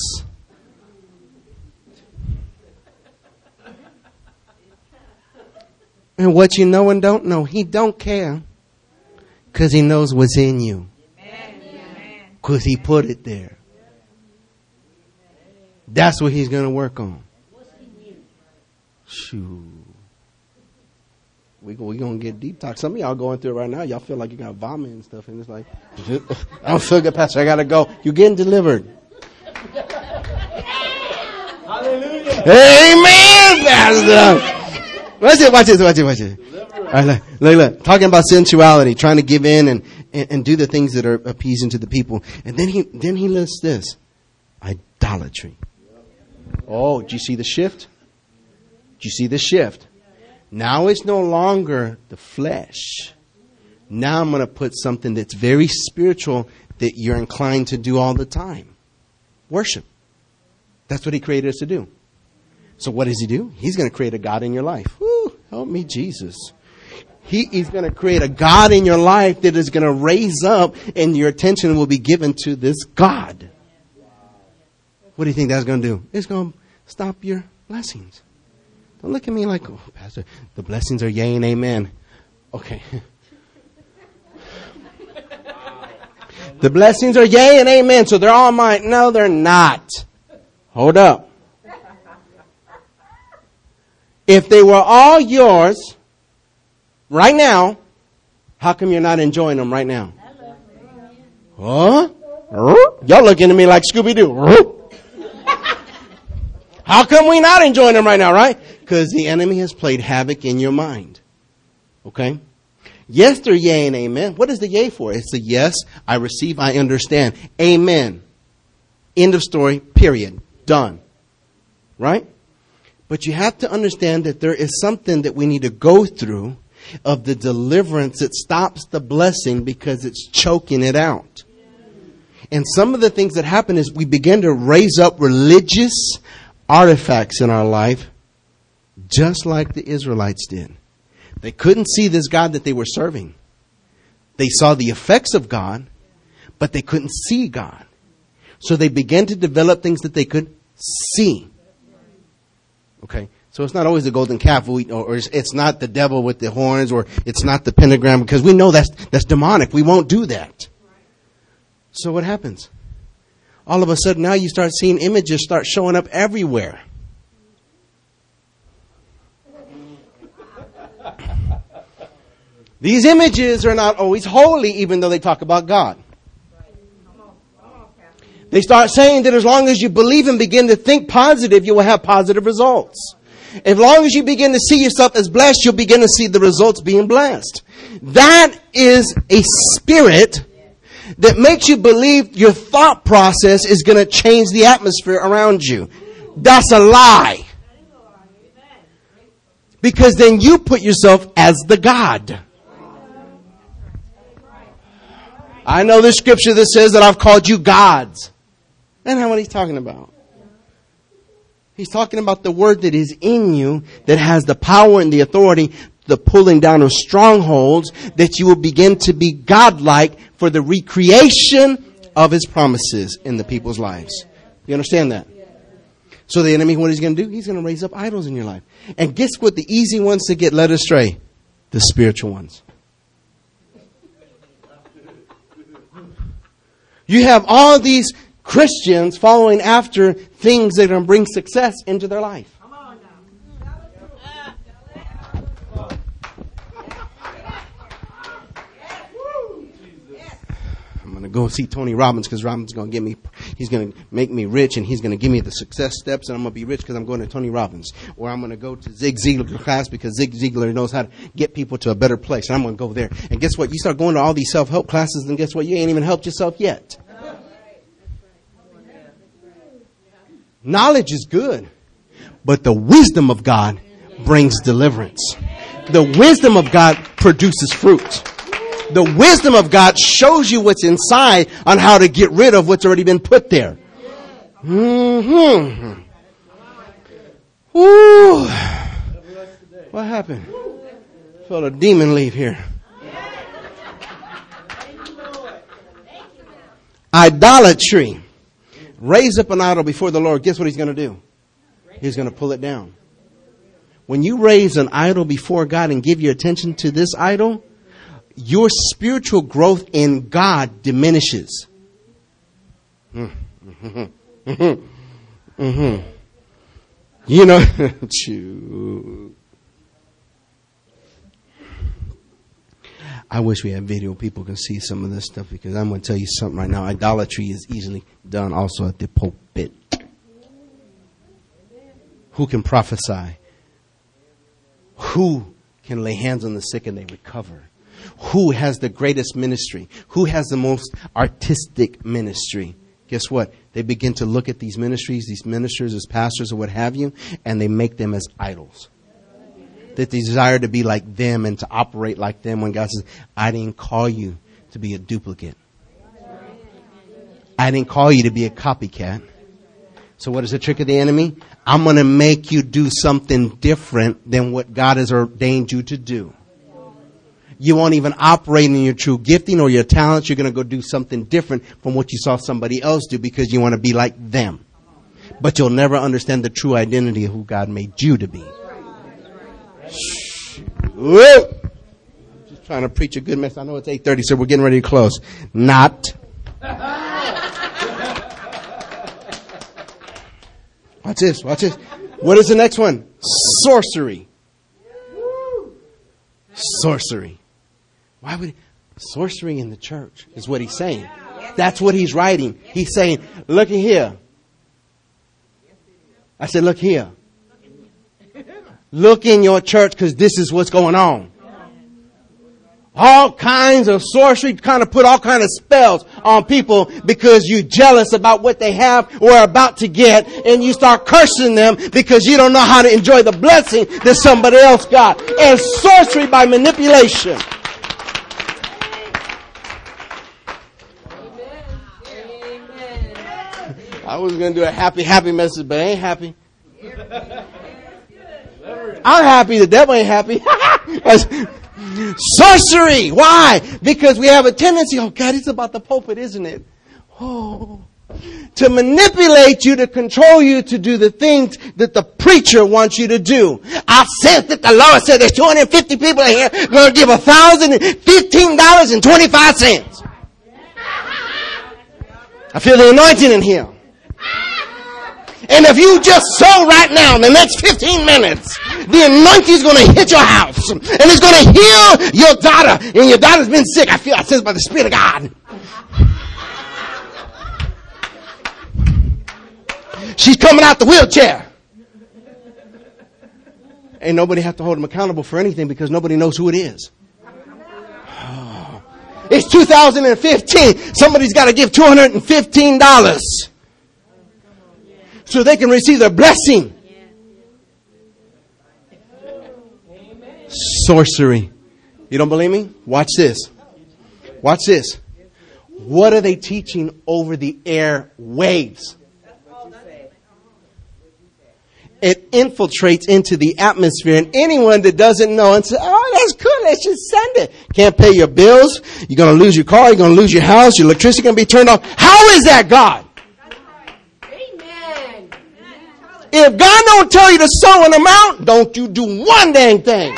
And what you know and don't know, he don't care. Because he knows what's in you. Because he put it there. That's what he's going to work on. Shoo. We're we going to get deep talk. Some of y'all going through it right now. Y'all feel like you got vomit and stuff. And it's like, I don't feel good, Pastor. I got to go. You're getting delivered. Hallelujah. Amen, Pastor. Watch it, watch it, watch it, watch it. All right, look, look, look. Talking about sensuality, trying to give in and, and, and do the things that are appeasing to the people. And then he then he lists this. Idolatry. Oh, do you see the shift? Do you see the shift? Now it's no longer the flesh. Now I'm going to put something that's very spiritual that you're inclined to do all the time. Worship. That's what he created us to do. So what does he do? He's going to create a God in your life. Woo, help me, Jesus. He is going to create a God in your life that is going to raise up and your attention will be given to this God. What do you think that's going to do? It's going to stop your blessings. Don't look at me like, oh, Pastor, the blessings are yay and amen. Okay. The blessings are yay and amen, so they're all mine. No, they're not. Hold up. If they were all yours right now, how come you're not enjoying them right now? Huh? Y'all looking at me like Scooby-Doo. How come we not enjoying them right now, right? Because the enemy has played havoc in your mind. Okay? Yes, they're yay and amen. What is the yay for? It's a yes, I receive, I understand. Amen. End of story, period. Done. Right? But you have to understand that there is something that we need to go through of the deliverance that stops the blessing because it's choking it out. And some of the things that happen is we begin to raise up religious artifacts in our life just like the Israelites did. They couldn't see this God that they were serving. They saw the effects of God, but they couldn't see God. So they began to develop things that they could see. Okay, so it's not always the golden calf, or it's not the devil with the horns, or it's not the pentagram, because we know that's that's demonic. We won't do that. So what happens? All of a sudden now you start seeing images start showing up everywhere. These images are not always holy, even though they talk about God. They start saying that as long as you believe and begin to think positive, you will have positive results. As long as you begin to see yourself as blessed, you'll begin to see the results being blessed. That is a spirit that makes you believe your thought process is going to change the atmosphere around you. That's a lie. Because then you put yourself as the God. I know the scripture that says that I've called you gods. That's not what he's talking about. He's talking about the word that is in you that has the power and the authority the pulling down of strongholds, that you will begin to be godlike for the recreation of his promises in the people's lives. You understand that? So the enemy, what he's going to do? He's going to raise up idols in your life. And guess what? The easy ones to get led astray? The spiritual ones. You have all these Christians following after things that are going to bring success into their life. I'm going to go see Tony Robbins because Robbins is going to give me, he's going to make me rich, and he's going to give me the success steps, and I'm going to be rich because I'm going to Tony Robbins. Or I'm going to go to Zig Ziglar class because Zig Ziglar knows how to get people to a better place, and I'm going to go there. And guess what? You start going to all these self-help classes, and guess what? You ain't even helped yourself yet. Knowledge is good, but the wisdom of God brings deliverance. The wisdom of God produces fruit. The wisdom of God shows you what's inside on how to get rid of what's already been put there. Mm-hmm. Ooh. What happened? Felt a demon leave here. Idolatry. Raise up an idol before the Lord. Guess what he's going to do? He's going to pull it down. When you raise an idol before God and give your attention to this idol, your spiritual growth in God diminishes. Mm-hmm. Mm-hmm. Mm-hmm. You know, I wish we had video. People can see some of this stuff, because I'm going to tell you something right now. Idolatry is easily done also at the pulpit. Who can prophesy? Who can lay hands on the sick and they recover? Who has the greatest ministry? Who has the most artistic ministry? Guess what? They begin to look at these ministries, these ministers as pastors or what have you, and they make them as idols. That they desire to be like them and to operate like them, when God says, I didn't call you to be a duplicate. I didn't call you to be a copycat. So what is the trick of the enemy? I'm going to make you do something different than what God has ordained you to do. You won't even operate in your true gifting or your talents. You're going to go do something different from what you saw somebody else do, because you want to be like them. But you'll never understand the true identity of who God made you to be. Whoa. Just trying to preach a good message. I know it's eight thirty, so we're getting ready to close. Not. Watch this. Watch this. What is the next one? Sorcery. Sorcery. Why would he? Sorcery in the church is what he's saying. That's what he's writing. He's saying, look here. I said, look here. Look in your church, because this is what's going on. All kinds of sorcery, kind of put all kinds of spells on people because you're jealous about what they have or are about to get, and you start cursing them because you don't know how to enjoy the blessing that somebody else got. And sorcery by manipulation. I was going to do a happy, happy message, but I ain't happy. I'm happy. The devil ain't happy. Sorcery. Why? Because we have a tendency, oh God, it's about the pulpit, isn't it? Oh, to manipulate you, to control you, to do the things that the preacher wants you to do. I said that the Lord said there's two hundred fifty people in here going to give one thousand fifteen dollars and twenty-five cents. I feel the anointing in here. And if you just sow right now in the next fifteen minutes, the anointing is going to hit your house. And it's going to heal your daughter. And your daughter's been sick. I feel I said by the Spirit of God. She's coming out the wheelchair. Ain't nobody have to hold them accountable for anything, because nobody knows who it is. Oh. It's two thousand fifteen. Somebody's got to give two hundred fifteen dollars. So they can receive their blessing. Sorcery. You don't believe me? Watch this. Watch this. What are they teaching over the air waves? it infiltrates into the atmosphere. And anyone that doesn't know and says, oh, that's good, let's just send it. Can't pay your bills. You're going to lose your car. You're going to lose your house. Your electricity going to be turned off. How is that God? Amen. If God don't tell you to sow an amount, don't you do one dang thing.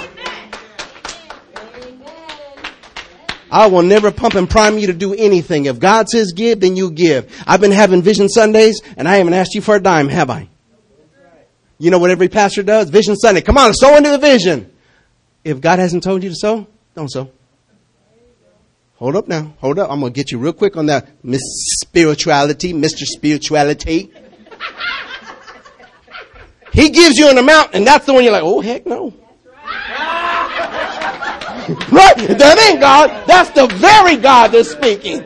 I will never pump and prime you to do anything. If God says give, then you give. I've been having Vision Sundays, and I haven't asked you for a dime, have I? You know what every pastor does? Vision Sunday. Come on, sow into the vision. If God hasn't told you to sow, don't sow. Hold up now. Hold up. I'm going to get you real quick on that Miss Spirituality, Mister Spirituality. He gives you an amount, and that's the one you're like, oh, heck no. Right? That ain't God. That's the very God that's speaking.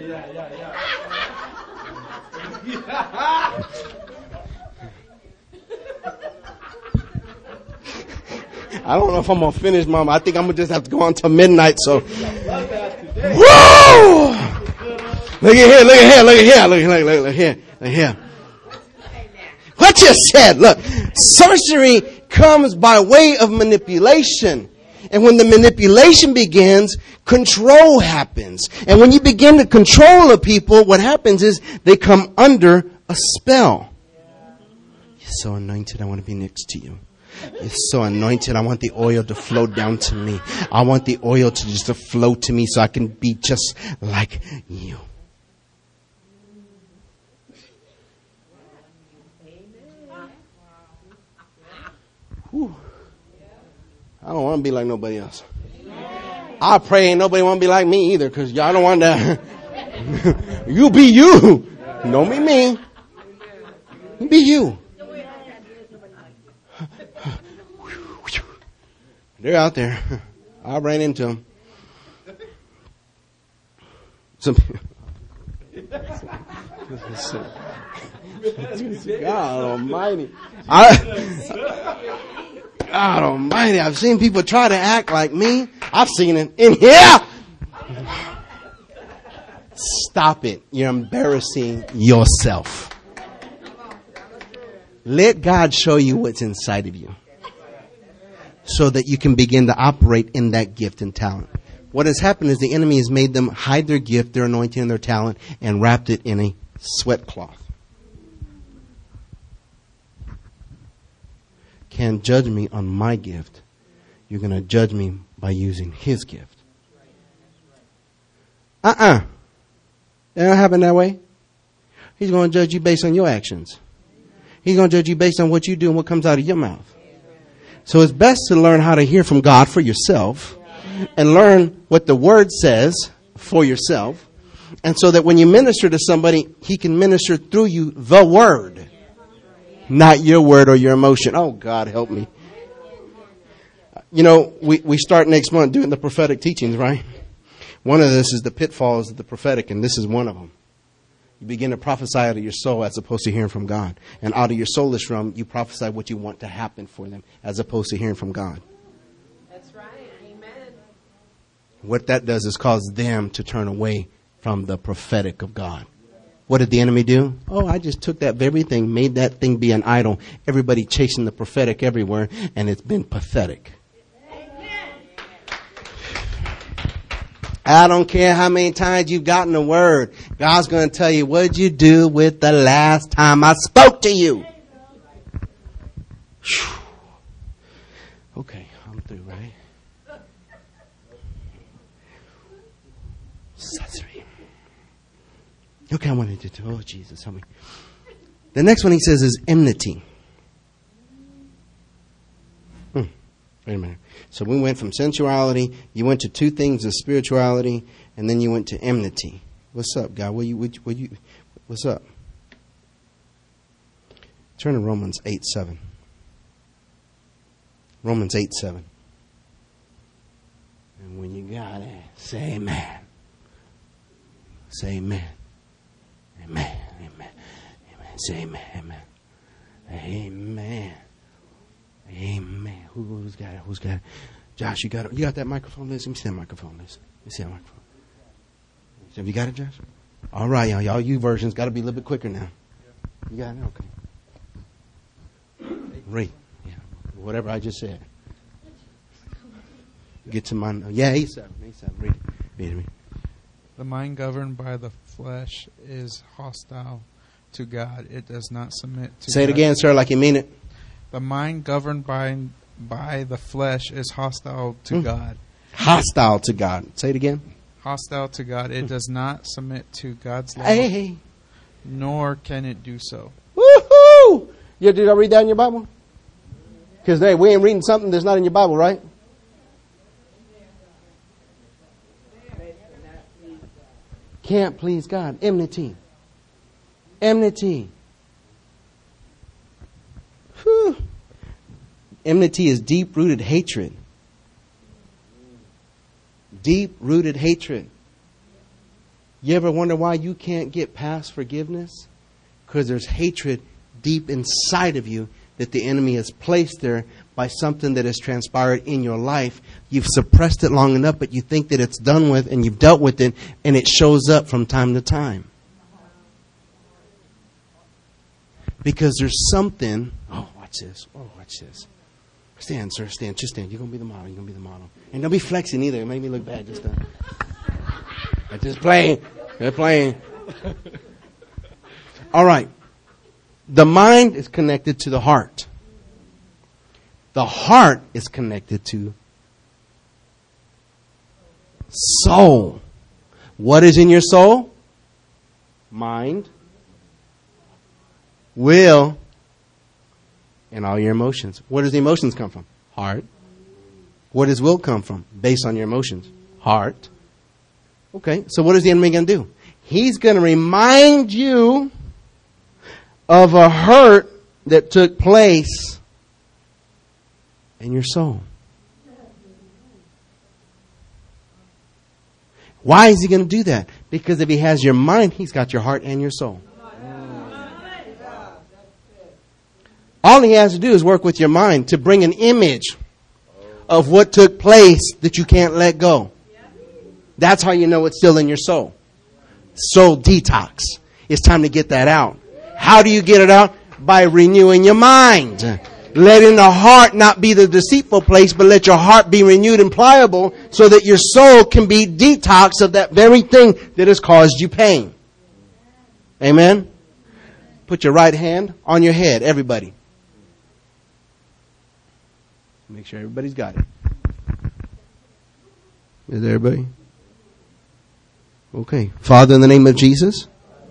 I don't know if I'm going to finish, Mom. I think I'm going to just have to go on till midnight. So, woo! Look at here, look at here, look at here, look, look, look, look here, look here. What you said, look, sorcery comes by way of manipulation. And when the manipulation begins, control happens. And when you begin to control the people, what happens is they come under a spell. You're so anointed, I want to be next to you. You're so anointed, I want the oil to flow down to me. I want the oil to just to flow to me so I can be just like you. Whew. I don't want to be like nobody else. I pray ain't nobody want to be like me either, because y'all don't want that. You be you. Don't be me. Be you. They're out there. I ran into them. Some God Almighty. I, God Almighty. I've seen people try to act like me. I've seen it in here. Stop it. You're embarrassing yourself. Let God show you what's inside of you, so that you can begin to operate in that gift and talent. What has happened is the enemy has made them hide their gift, their anointing, and their talent, and wrapped it in a sweat cloth. Can't judge me on my gift. You're going to judge me by using his gift. Uh-uh. It don't happen that way. He's going to judge you based on your actions. He's going to judge you based on what you do and what comes out of your mouth. So it's best to learn how to hear from God for yourself and learn what the Word says for yourself. And so that when you minister to somebody, he can minister through you the Word, not your word or your emotion. Oh, God, help me. You know, we, we start next month doing the prophetic teachings, right? One of this is the pitfalls of the prophetic, and this is one of them. You begin to prophesy out of your soul as opposed to hearing from God. And out of your soulish realm, you prophesy what you want to happen for them as opposed to hearing from God. That's right. Amen. What that does is cause them to turn away from the prophetic of God. What did the enemy do? Oh, I just took that very thing, made that thing be an idol. Everybody chasing the prophetic everywhere, and it's been pathetic. I don't care how many times you've gotten the word. God's going to tell you, what did you do with the last time I spoke to you? Whew. Okay, I'm through, right? Sorcery. Okay, I wanted to do. Oh, Jesus, help me. The next one he says is enmity. Hmm. Wait a minute. So we went from sensuality, you went to two things of spirituality, and then you went to enmity. What's up, God? What you, what you, what you, what's up? Turn to Romans eight seven. Romans eight seven. And when you got it, say amen. Say amen. Amen. Amen. Amen. Say amen. Amen. Amen. Amen. Who, who's got it? Who's got it? Josh, you got it. You got that microphone, Liz? Let me see that microphone, Liz. Let me see that microphone. Have you got it, Josh? All right, y'all. Y'all, you versions got to be a little bit quicker now. You got it? Okay. Read. whatever I just said. Get to my, yeah, eight seven, eight seven, read it, read it, read it. The mind governed by the flesh is hostile to God. It does not submit to Say it God. again, sir, like you mean it. The mind governed by by the flesh is hostile to Mm. God. Hostile to God. Say it again. Hostile to God. It does not submit to God's law, Hey. nor can it do so. Woohoo! Yeah, did I read that in your Bible? Because hey, we ain't reading something that's not in your Bible, right? Can't please God. Enmity. Enmity. Whew. Enmity is deep-rooted hatred. Deep-rooted hatred. You ever wonder why you can't get past forgiveness? Because there's hatred deep inside of you that the enemy has placed there by something that has transpired in your life. You've suppressed it long enough, but you think that it's done with and you've dealt with it, and it shows up from time to time. Because there's something. Oh, watch this. Oh, watch this. Stand, sir. Stand. Just stand. You're going to be the model. You're going to be the model. And don't be flexing either. It made me look bad. Just uh, I'm just playing. They're playing. All right. The mind is connected to the heart. The heart is connected to soul. What is in your soul? Mind, will, and all your emotions. Where does the emotions come from? Heart. Where does will come from? Based on your emotions. Heart. Okay, so what is the enemy going to do? He's going to remind you of a hurt that took place in your soul. Why is he going to do that? Because if he has your mind, he's got your heart and your soul. All he has to do is work with your mind to bring an image of what took place that you can't let go. That's how you know it's still in your soul. Soul detox. It's time to get that out. How do you get it out? By renewing your mind. Letting the heart not be the deceitful place, but let your heart be renewed and pliable so that your soul can be detoxed of that very thing that has caused you pain. Amen? Put your right hand on your head, everybody. Make sure everybody's got it. Is everybody? Okay. Father, in the name of Jesus,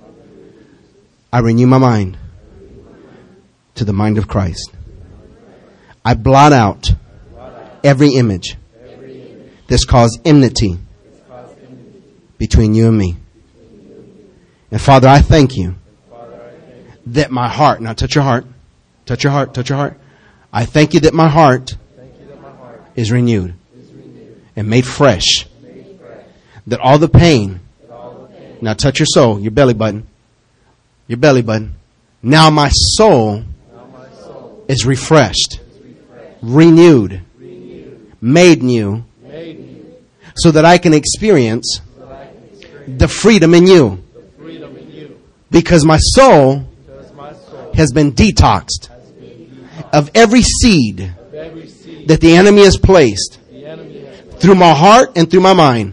I renew my mind to the mind of Christ. I blot out every image that's caused enmity between you and me. And Father, I thank you that my heart, now touch your heart, touch your heart, touch your heart. I thank you that my heart is renewed and made fresh. That all the pain, now touch your soul, your belly button, your belly button. Now my soul is refreshed, renewed, made new, so that I can experience the freedom in you. Because my soul has been detoxed of every seed that the enemy has placed through my heart and through my mind.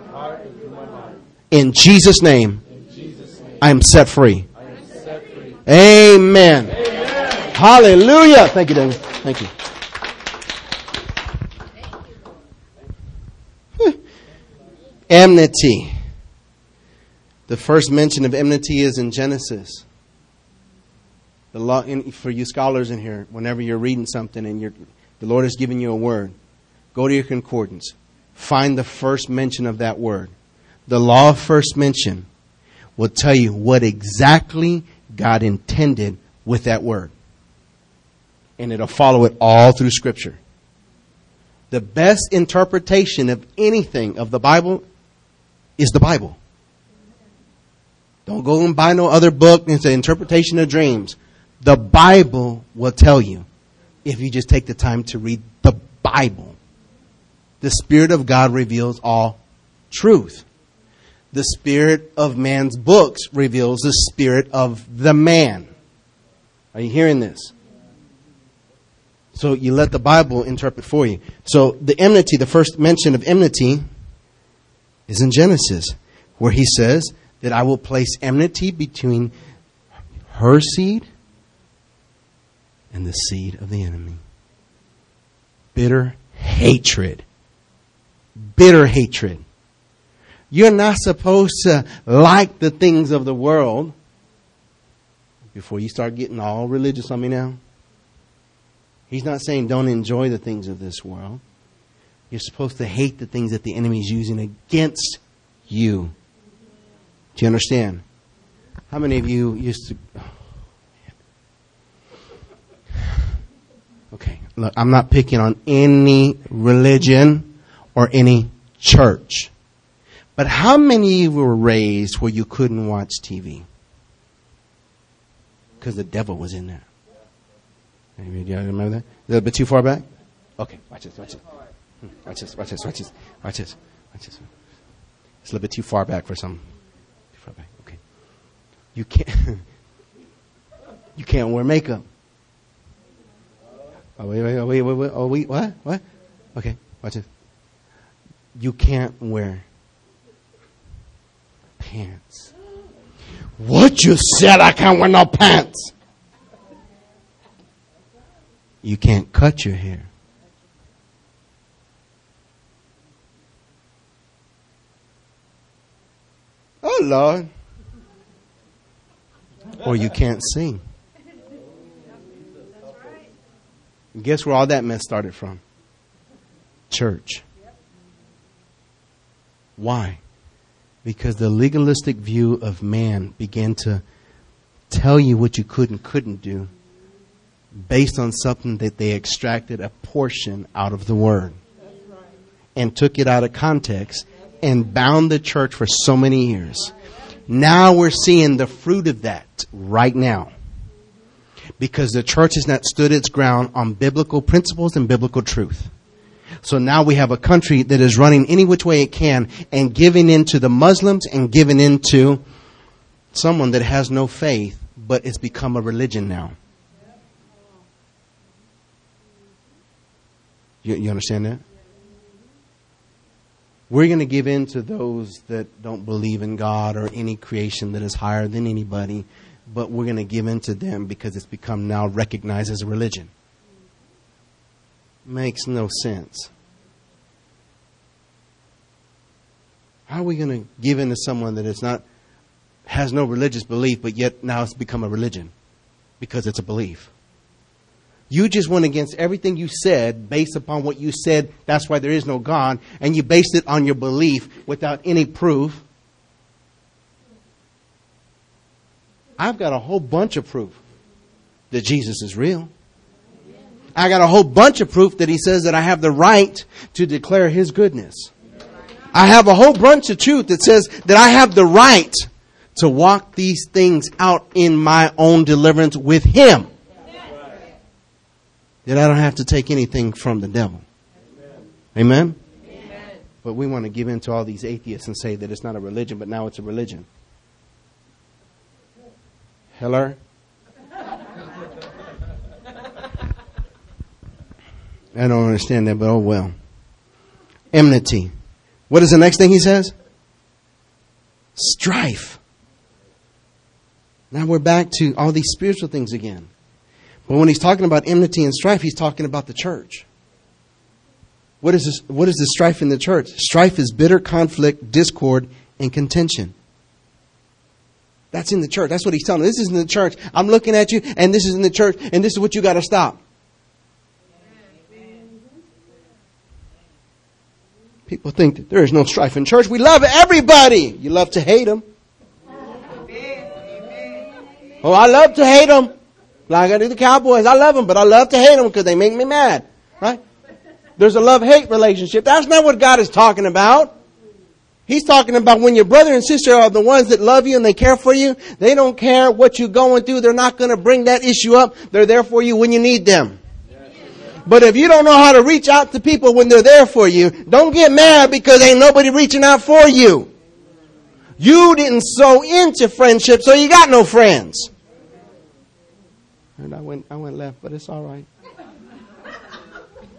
In Jesus' name, I am set free. Amen. Hallelujah. Thank you, David. Thank you. Enmity. The first mention of enmity is in Genesis. The law, in, for you scholars in here, whenever you're reading something and you're, the Lord has given you a word, go to your concordance. Find the first mention of that word. The law of first mention will tell you what exactly God intended with that word. And it'll follow it all through Scripture. The best interpretation of anything of the Bible is the Bible. Don't go and buy no other book and say interpretation of dreams. The Bible will tell you if you just take the time to read the Bible. The Spirit of God reveals all truth. The spirit of man's books reveals the spirit of the man. Are you hearing this? So you let the Bible interpret for you. So the enmity, the first mention of enmity is in Genesis, where he says that I will place enmity between her seed and the seed of the enemy. Bitter hatred. Bitter hatred. You're not supposed to like the things of the world before you start getting all religious on me now. He's not saying don't enjoy the things of this world. You're supposed to hate the things that the enemy is using against you. Do you understand? How many of you used to... Oh, okay, look, I'm not picking on any religion or any church. But how many of you were raised where you couldn't watch T V? Because the devil was in there. Do you remember that? A little bit too far back? Okay, watch this, watch this. Watch this, watch this, watch this, watch this, watch this. It's a little bit too far back for some. Too far back, okay. You can't, you can't wear makeup. Oh, wait, wait, wait, wait, wait, oh, wait, what? What? Okay, watch this. You can't wear pants. What you said? I can't wear no pants. You can't cut your hair. Oh, Lord. Or you can't sing. Guess where all that mess started from? Church. Why? Because the legalistic view of man began to tell you what you could and couldn't do based on something that they extracted a portion out of the Word and took it out of context and bound the church for so many years. Now we're seeing the fruit of that right now. Because the church has not stood its ground on biblical principles and biblical truth. So now we have a country that is running any which way it can and giving in to the Muslims and giving in to someone that has no faith, but it's become a religion now. You, you understand that? We're going to give in to those that don't believe in God or any creation that is higher than anybody, but we're going to give in to them because it's become now recognized as a religion. Makes no sense. How are we going to give in to someone that is not, has no religious belief, but yet now it's become a religion because it's a belief? You just went against everything you said based upon what you said. That's why there is no God. And you based it on your belief without any proof. I've got a whole bunch of proof that Jesus is real. I got a whole bunch of proof that he says that I have the right to declare his goodness. I have a whole bunch of truth that says that I have the right to walk these things out in my own deliverance with him. That I don't have to take anything from the devil. Amen? Amen? But we want to give in to all these atheists and say that it's not a religion, but now it's a religion. Hello? I don't understand that, but oh well. Enmity. What is the next thing he says? Strife. Now we're back to all these spiritual things again. But when he's talking about enmity and strife, he's talking about the church. What is this, what is the strife in the church? Strife is bitter conflict, discord, and contention. That's in the church. That's what he's telling us. This is in the church. I'm looking at you, and this is in the church, and this is what you got to stop. People think that there is no strife in church. We love everybody. You love to hate them. Oh, I love to hate them. Like I do the Cowboys. I love them, but I love to hate them because they make me mad. Right? There's a love-hate relationship. That's not what God is talking about. He's talking about when your brother and sister are the ones that love you and they care for you. They don't care what you're going through. They're not going to bring that issue up. They're there for you when you need them. But if you don't know how to reach out to people when they're there for you, don't get mad because ain't nobody reaching out for you. You didn't sow into friendship, so you got no friends. And I went, I went left, but it's all right.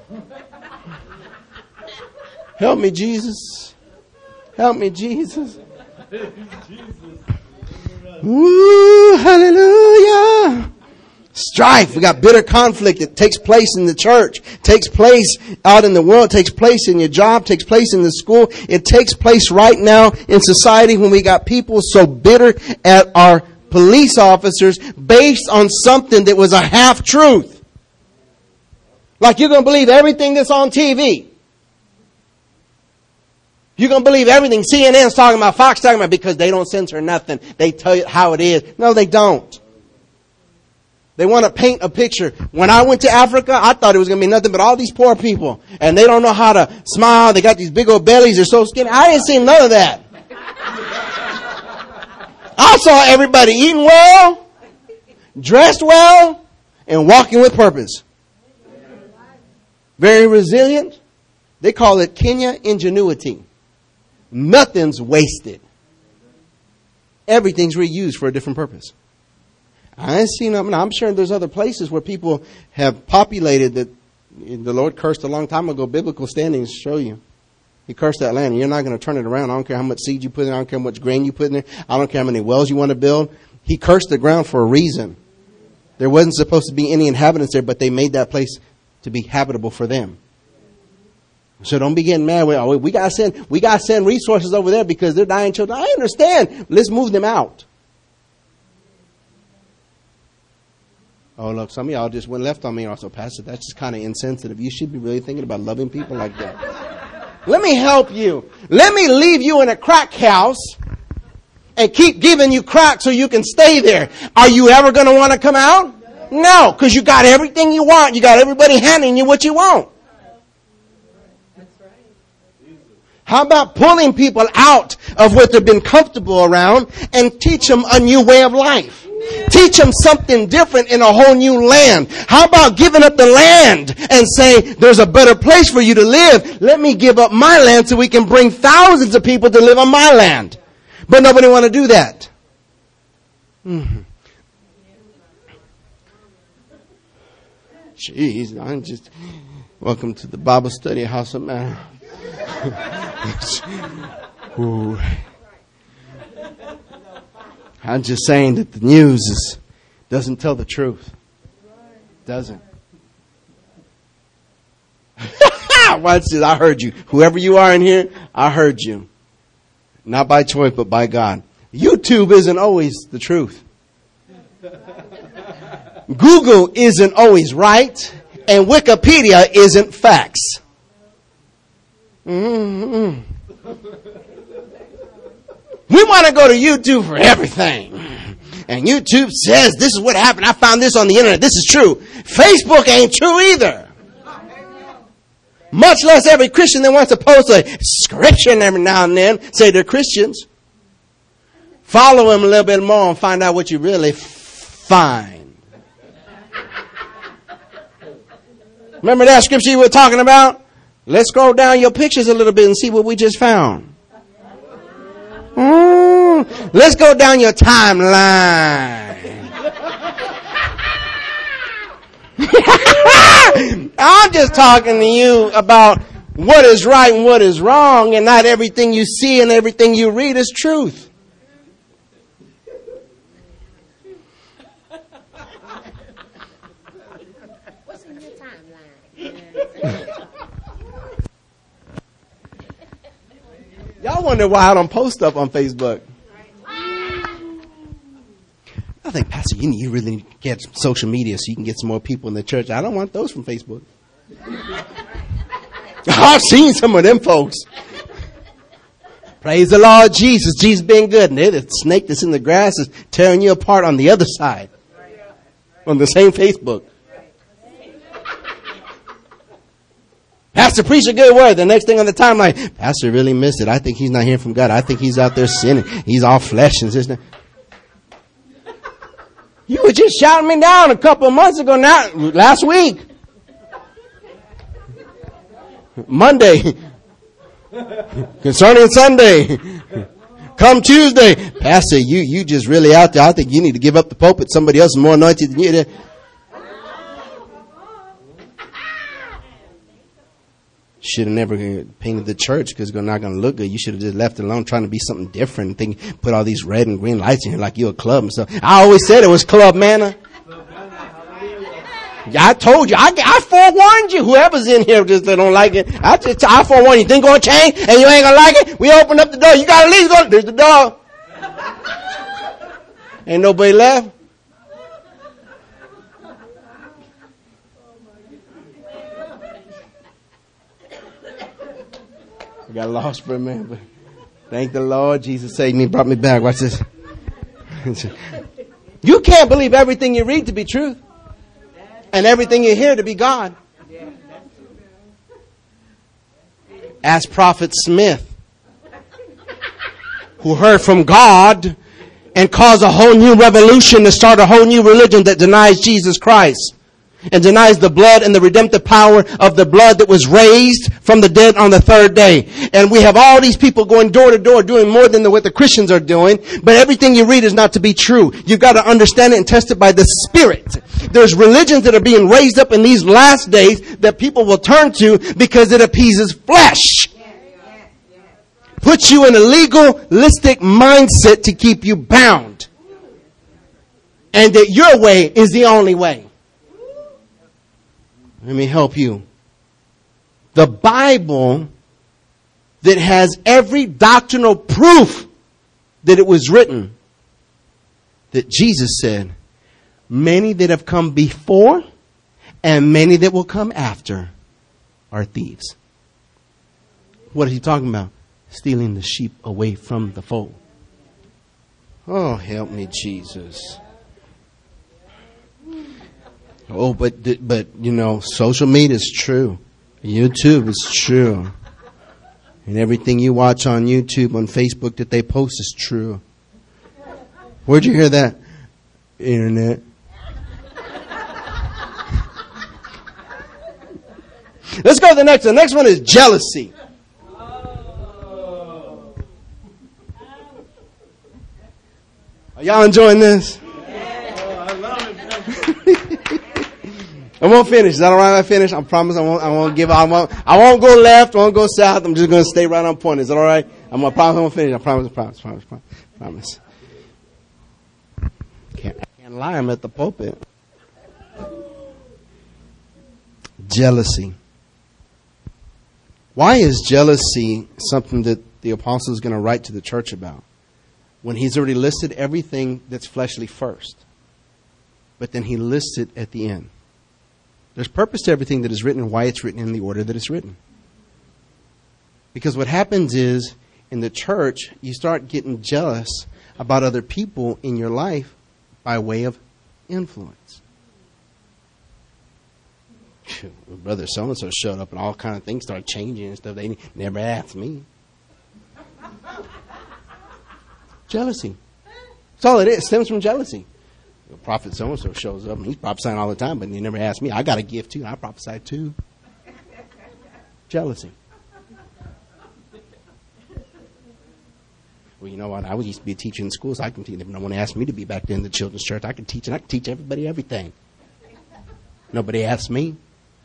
Help me, Jesus. Help me, Jesus. Woo, hallelujah. Strife. We got bitter conflict that takes place in the church, takes place out in the world, takes place in your job, takes place in the school. It takes place right now in society when we got people so bitter at our police officers based on something that was a half truth. Like you're going to believe everything that's on T V. You're going to believe everything C N N's talking about, Fox talking about, because they don't censor nothing. They tell you how it is. No, they don't. They want to paint a picture. When I went to Africa, I thought it was going to be nothing but all these poor people. And they don't know how to smile. They got these big old bellies. They're so skinny. I didn't see none of that. I saw everybody eating well, dressed well, and walking with purpose. Very resilient. They call it Kenya ingenuity. Nothing's wasted. Everything's reused for a different purpose. I ain't seen them. I'm sure there's other places where people have populated that the Lord cursed a long time ago. Biblical standings show you. He cursed that land. And you're not going to turn it around. I don't care how much seed you put in there. I don't care how much grain you put in there. I don't care how many wells you want to build. He cursed the ground for a reason. There wasn't supposed to be any inhabitants there, but they made that place to be habitable for them. So don't be getting mad. We, oh, we got to send, we got to send resources over there because they're dying children. I understand. Let's move them out. Oh, look, some of y'all just went left on me also, Pastor. That's just kind of insensitive. You should be really thinking about loving people like that. Let me help you. Let me leave you in a crack house and keep giving you crack so you can stay there. Are you ever going to want to come out? No, because you got everything you want. You got everybody handing you what you want. How about pulling people out of what they've been comfortable around and teach them a new way of life? Teach them something different in a whole new land. How about giving up the land and say, there's a better place for you to live. Let me give up my land so we can bring thousands of people to live on my land. But nobody want to do that. Mm-hmm. Jeez, I'm just... Welcome to the Bible study house of man. Ooh. I'm just saying that the news is, doesn't tell the truth. Doesn't. Watch this. I heard you. Whoever you are in here, I heard you. Not by choice, but by God. YouTube isn't always the truth. Google isn't always right. And Wikipedia isn't facts. Mm-hmm. We want to go to YouTube for everything. And YouTube says, this is what happened. I found this on the internet. This is true. Facebook ain't true either. Much less every Christian that wants to post a scripture every now and then say they're Christians. Follow them a little bit more and find out what you really find. Remember that scripture you were talking about? Let's scroll down your pictures a little bit and see what we just found. Mm, let's go down your timeline. I'm just talking to you about what is right and what is wrong, and not everything you see and everything you read is truth. What's in your timeline? Y'all wonder why I don't post stuff on Facebook. I think, Pastor, you, you really need to get social media so you can get some more people in the church. I don't want those from Facebook. I've seen some of them folks. Praise the Lord Jesus. Jesus being good. And they're the snake that's in the grass is tearing you apart on the other side. On the same Facebook. Pastor preached a good word. The next thing on the timeline, Pastor really missed it. I think he's not hearing from God. I think he's out there sinning. He's all flesh and this. You were just shouting me down a couple of months ago now, last week. Monday. Concerning Sunday. Come Tuesday. Pastor, you, you just really out there. I think you need to give up the pulpit. Somebody else is more anointed than you. Should have never painted the church because it's not going to look good. You should have just left it alone, trying to be something different. Think, put all these red and green lights in here like you're a club and stuff. I always said it was Club Manna. I told you. I, I forewarned you. Whoever's in here just don't like it. I just I forewarned you. Think gonna change and you ain't gonna like it? We open up the door. You gotta leave. Go. There's the door. Ain't nobody left. I got lost for a minute, but thank the Lord. Jesus saved me, brought me back. Watch this. You can't believe everything you read to be truth. And everything you hear to be God. Ask Prophet Smith, who heard from God and caused a whole new revolution to start a whole new religion that denies Jesus Christ and denies the blood and the redemptive power of the blood that was raised from the dead on the third day. And we have all these people going door to door doing more than the, what the Christians are doing. But everything you read is not to be true. You've got to understand it and test it by the Spirit. There's religions that are being raised up in these last days that people will turn to because it appeases flesh. Puts you in a legalistic mindset to keep you bound. And that your way is the only way. Let me help you. The Bible that has every doctrinal proof that it was written, that Jesus said, many that have come before and many that will come after are thieves. What is he talking about? Stealing the sheep away from the fold. Oh, help me, Jesus. Oh, but, but, you know, social media is true. YouTube is true. And everything you watch on YouTube, on Facebook that they post is true. Where'd you hear that? Internet. Let's go to the next one. The next one is jealousy. Are y'all enjoying this? I won't finish. Is that all right if I finish? I promise I won't, I won't give, I won't, I won't go left, I won't go south. I'm just going to stay right on point. Is that all right? I'm going to promise I won't finish. I promise, I promise, promise, promise, promise. Can't, I can't lie. I'm at the pulpit. Jealousy. Why is jealousy something that the apostle is going to write to the church about? When he's already listed everything that's fleshly first. But then he lists it at the end. There's purpose to everything that is written and why it's written in the order that it's written. Because what happens is, in the church, you start getting jealous about other people in your life by way of influence. Brother so-and-so showed up and all kind of things started changing and stuff. They never asked me. Jealousy. That's all it is. It stems from jealousy. The prophet so-and-so shows up and he's prophesying all the time, but he never asked me. I got a gift too. I prophesy too. Jealousy. Well, you know what? I used to be a teacher in schools. I can teach. If no one asked me to be back there in the children's church, I could teach and I could teach everybody everything. Nobody asked me.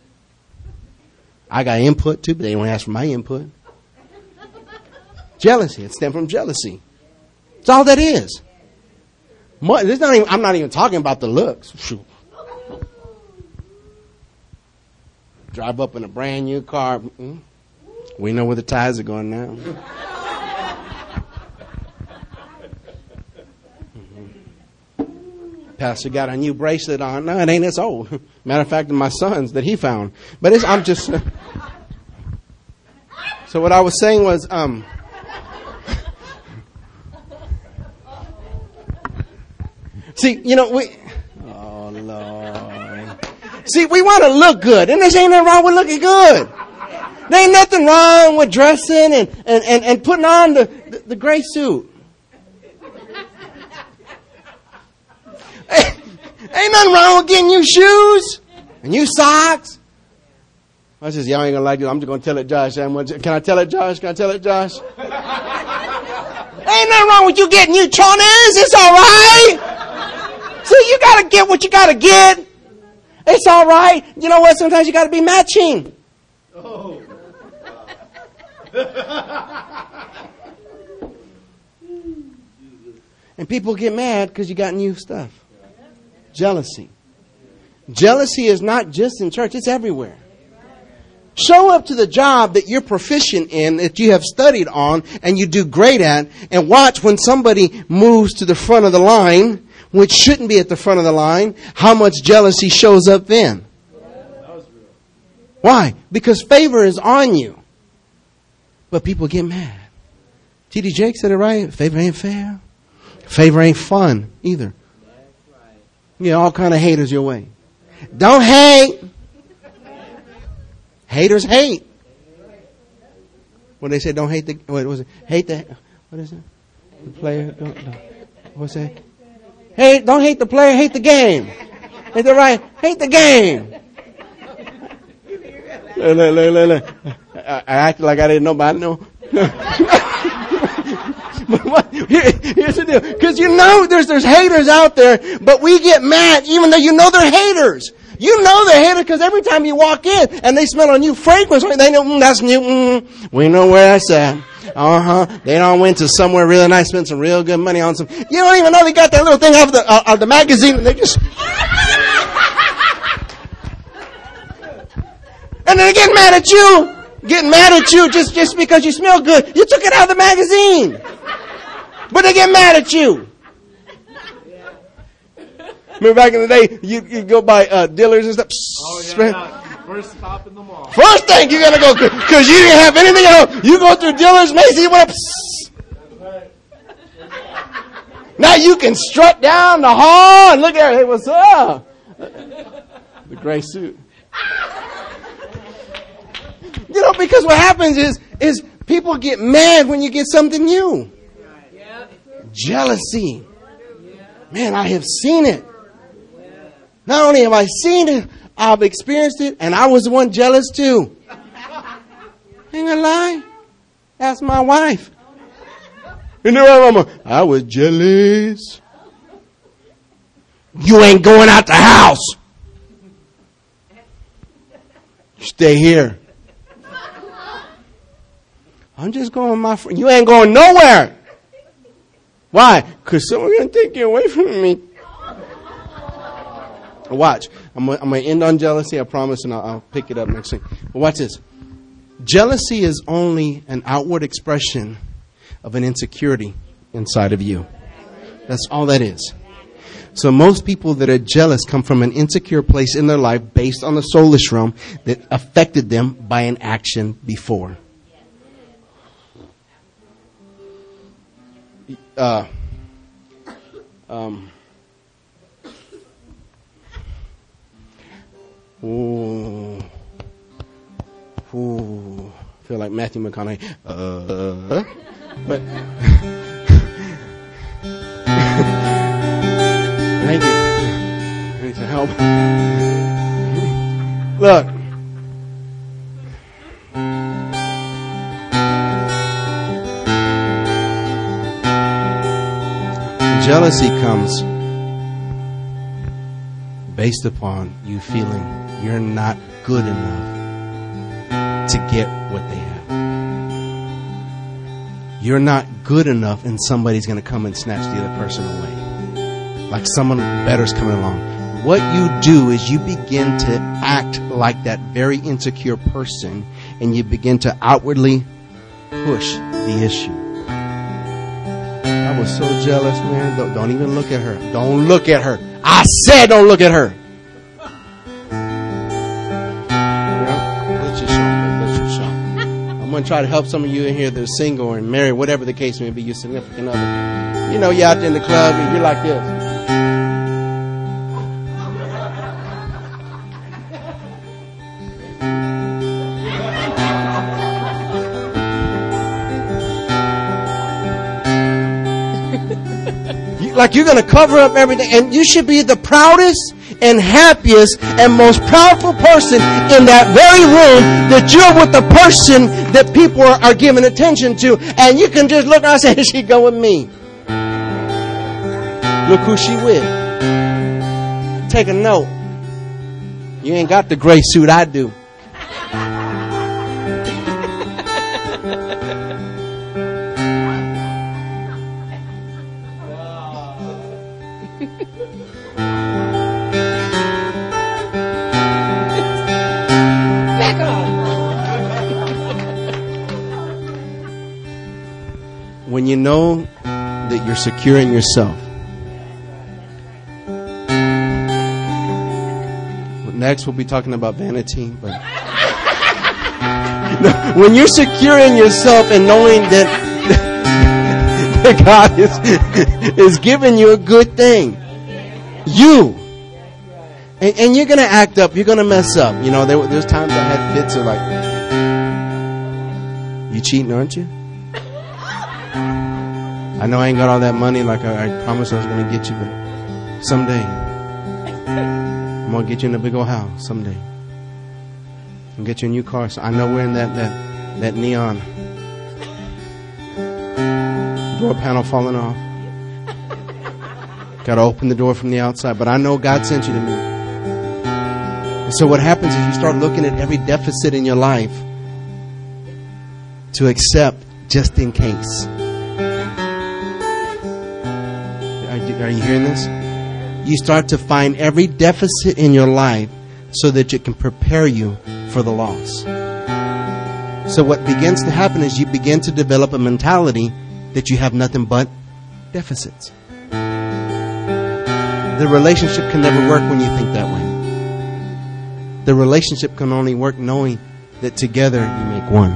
I got input too, but they don't ask for my input. Jealousy. It stems from jealousy. That's all that is. More, there's not even, I'm not even talking about the looks. Shoot. Drive up in a brand new car. Mm-hmm. We know where the tires are going now. Mm-hmm. Pastor got a new bracelet on. No, it ain't this old. Matter of fact, my son's that he found. But it's, I'm just. Uh, so what I was saying was, um. See, you know, we, oh Lord. See, we want to look good. And there's ain't nothing wrong with looking good. There ain't nothing wrong with dressing and, and, and, and putting on the, the, the gray suit. Hey, ain't nothing wrong with getting new shoes and new socks. I says, y'all ain't going to like it. I'm just going to tell it, Josh. Can I tell it, Josh? Can I tell it, Josh? Ain't nothing wrong with you getting new chonies. It's all right. So you got to get what you got to get. It's all right. You know what? Sometimes you got to be matching. Oh. And people get mad because you got new stuff. Jealousy. Jealousy is not just in church, it's everywhere. Show up to the job that you're proficient in, that you have studied on, and you do great at, and watch when somebody moves to the front of the line, which shouldn't be at the front of the line, how much jealousy shows up then. Why? Because favor is on you. But people get mad. T D Jake said it right. Favor ain't fair. Favor ain't fun either. Yeah, all kind of haters your way. Don't hate. Haters hate. What they say? Don't hate the. What was it? Hate the. What is it? The player. Don't, don't, what's that? Hate. Don't hate the player. Hate the game. Ain't that right? Hate the game. Look, look, look, look, look. I, I acted like I didn't know, but I know. But what, here, here's the deal. Because you know there's there's haters out there, but we get mad even though you know they're haters. You know they're haters because every time you walk in and they smell a new fragrance, they know, mm, that's new. Mm, we know where that's at. Uh-huh. They don't went to somewhere really nice, spent some real good money on some. You don't even know they got that little thing off the, uh, of the magazine and they just... And they get mad at you. Getting mad at you just, just because you smell good. You took it out of the magazine. But they get mad at you. Remember back in the day, you you go by uh, dealers and stuff. Oh, yeah. First stop in the mall. First thing you got to go, because you didn't have anything else. You go through dealers, Macy, you went up. Now you can strut down the hall and look at her. Hey, what's up? The gray suit. You know, because what happens is, is people get mad when you get something new. Jealousy. Man, I have seen it. Not only have I seen it, I've experienced it, and I was the one jealous too. Ain't gonna lie. That's my wife. You know, I was jealous. You ain't going out the house. Stay here. I'm just going with my friend. You ain't going nowhere. Why? Because someone's going to take you away from me. Watch. I'm going to end on jealousy, I promise, and I'll, I'll pick it up next thing. But watch this. Jealousy is only an outward expression of an insecurity inside of you. That's all that is. So most people that are jealous come from an insecure place in their life based on the soulish realm that affected them by an action before. Uh, um, ooh, ooh, I feel like Matthew McConaughey. Uh, but thank you. I need some help. Look. Jealousy comes based upon you feeling you're not good enough to get what they have. You're not good enough and somebody's going to come and snatch the other person away. Like someone better's coming along. What you do is you begin to act like that very insecure person and you begin to outwardly push the issue. I was so jealous, man. Don't, don't even look at her. Don't look at her. I said don't look at her. Yeah, let's just show. Let's just show. I'm going to try to help some of you in here that are single or married, whatever the case may be, your significant other. You know, you're out there in the club and you're like this. Like you're going to cover up everything, and you should be the proudest and happiest and most powerful person in that very room, that you're with the person that people are, are giving attention to, and you can just look around and say, she go with me. Look who she with. Take a note. You ain't got the gray suit I do. when you know that you're secure in yourself. Next, we'll be talking about vanity. But no, when you're secure in yourself and knowing that, that God is, is giving you a good thing, you, and, and you're going to act up, you're going to mess up. You know, there, there's times I had fits of like, you cheating, aren't you? I know I ain't got all that money like I, I promised I was going to get you, but someday I'm going to get you in a big old house someday. And get you a new car. So I know we're in that, that, that neon door panel falling off. Got to open the door from the outside. But I know God sent you to me. And so what happens is you start looking at every deficit in your life to accept just in case. Are you, are you hearing this? You start to find every deficit in your life so that it can prepare you for the loss. So what begins to happen is you begin to develop a mentality that you have nothing but deficits. The relationship can never work when you think that way. The relationship can only work knowing that together you make one.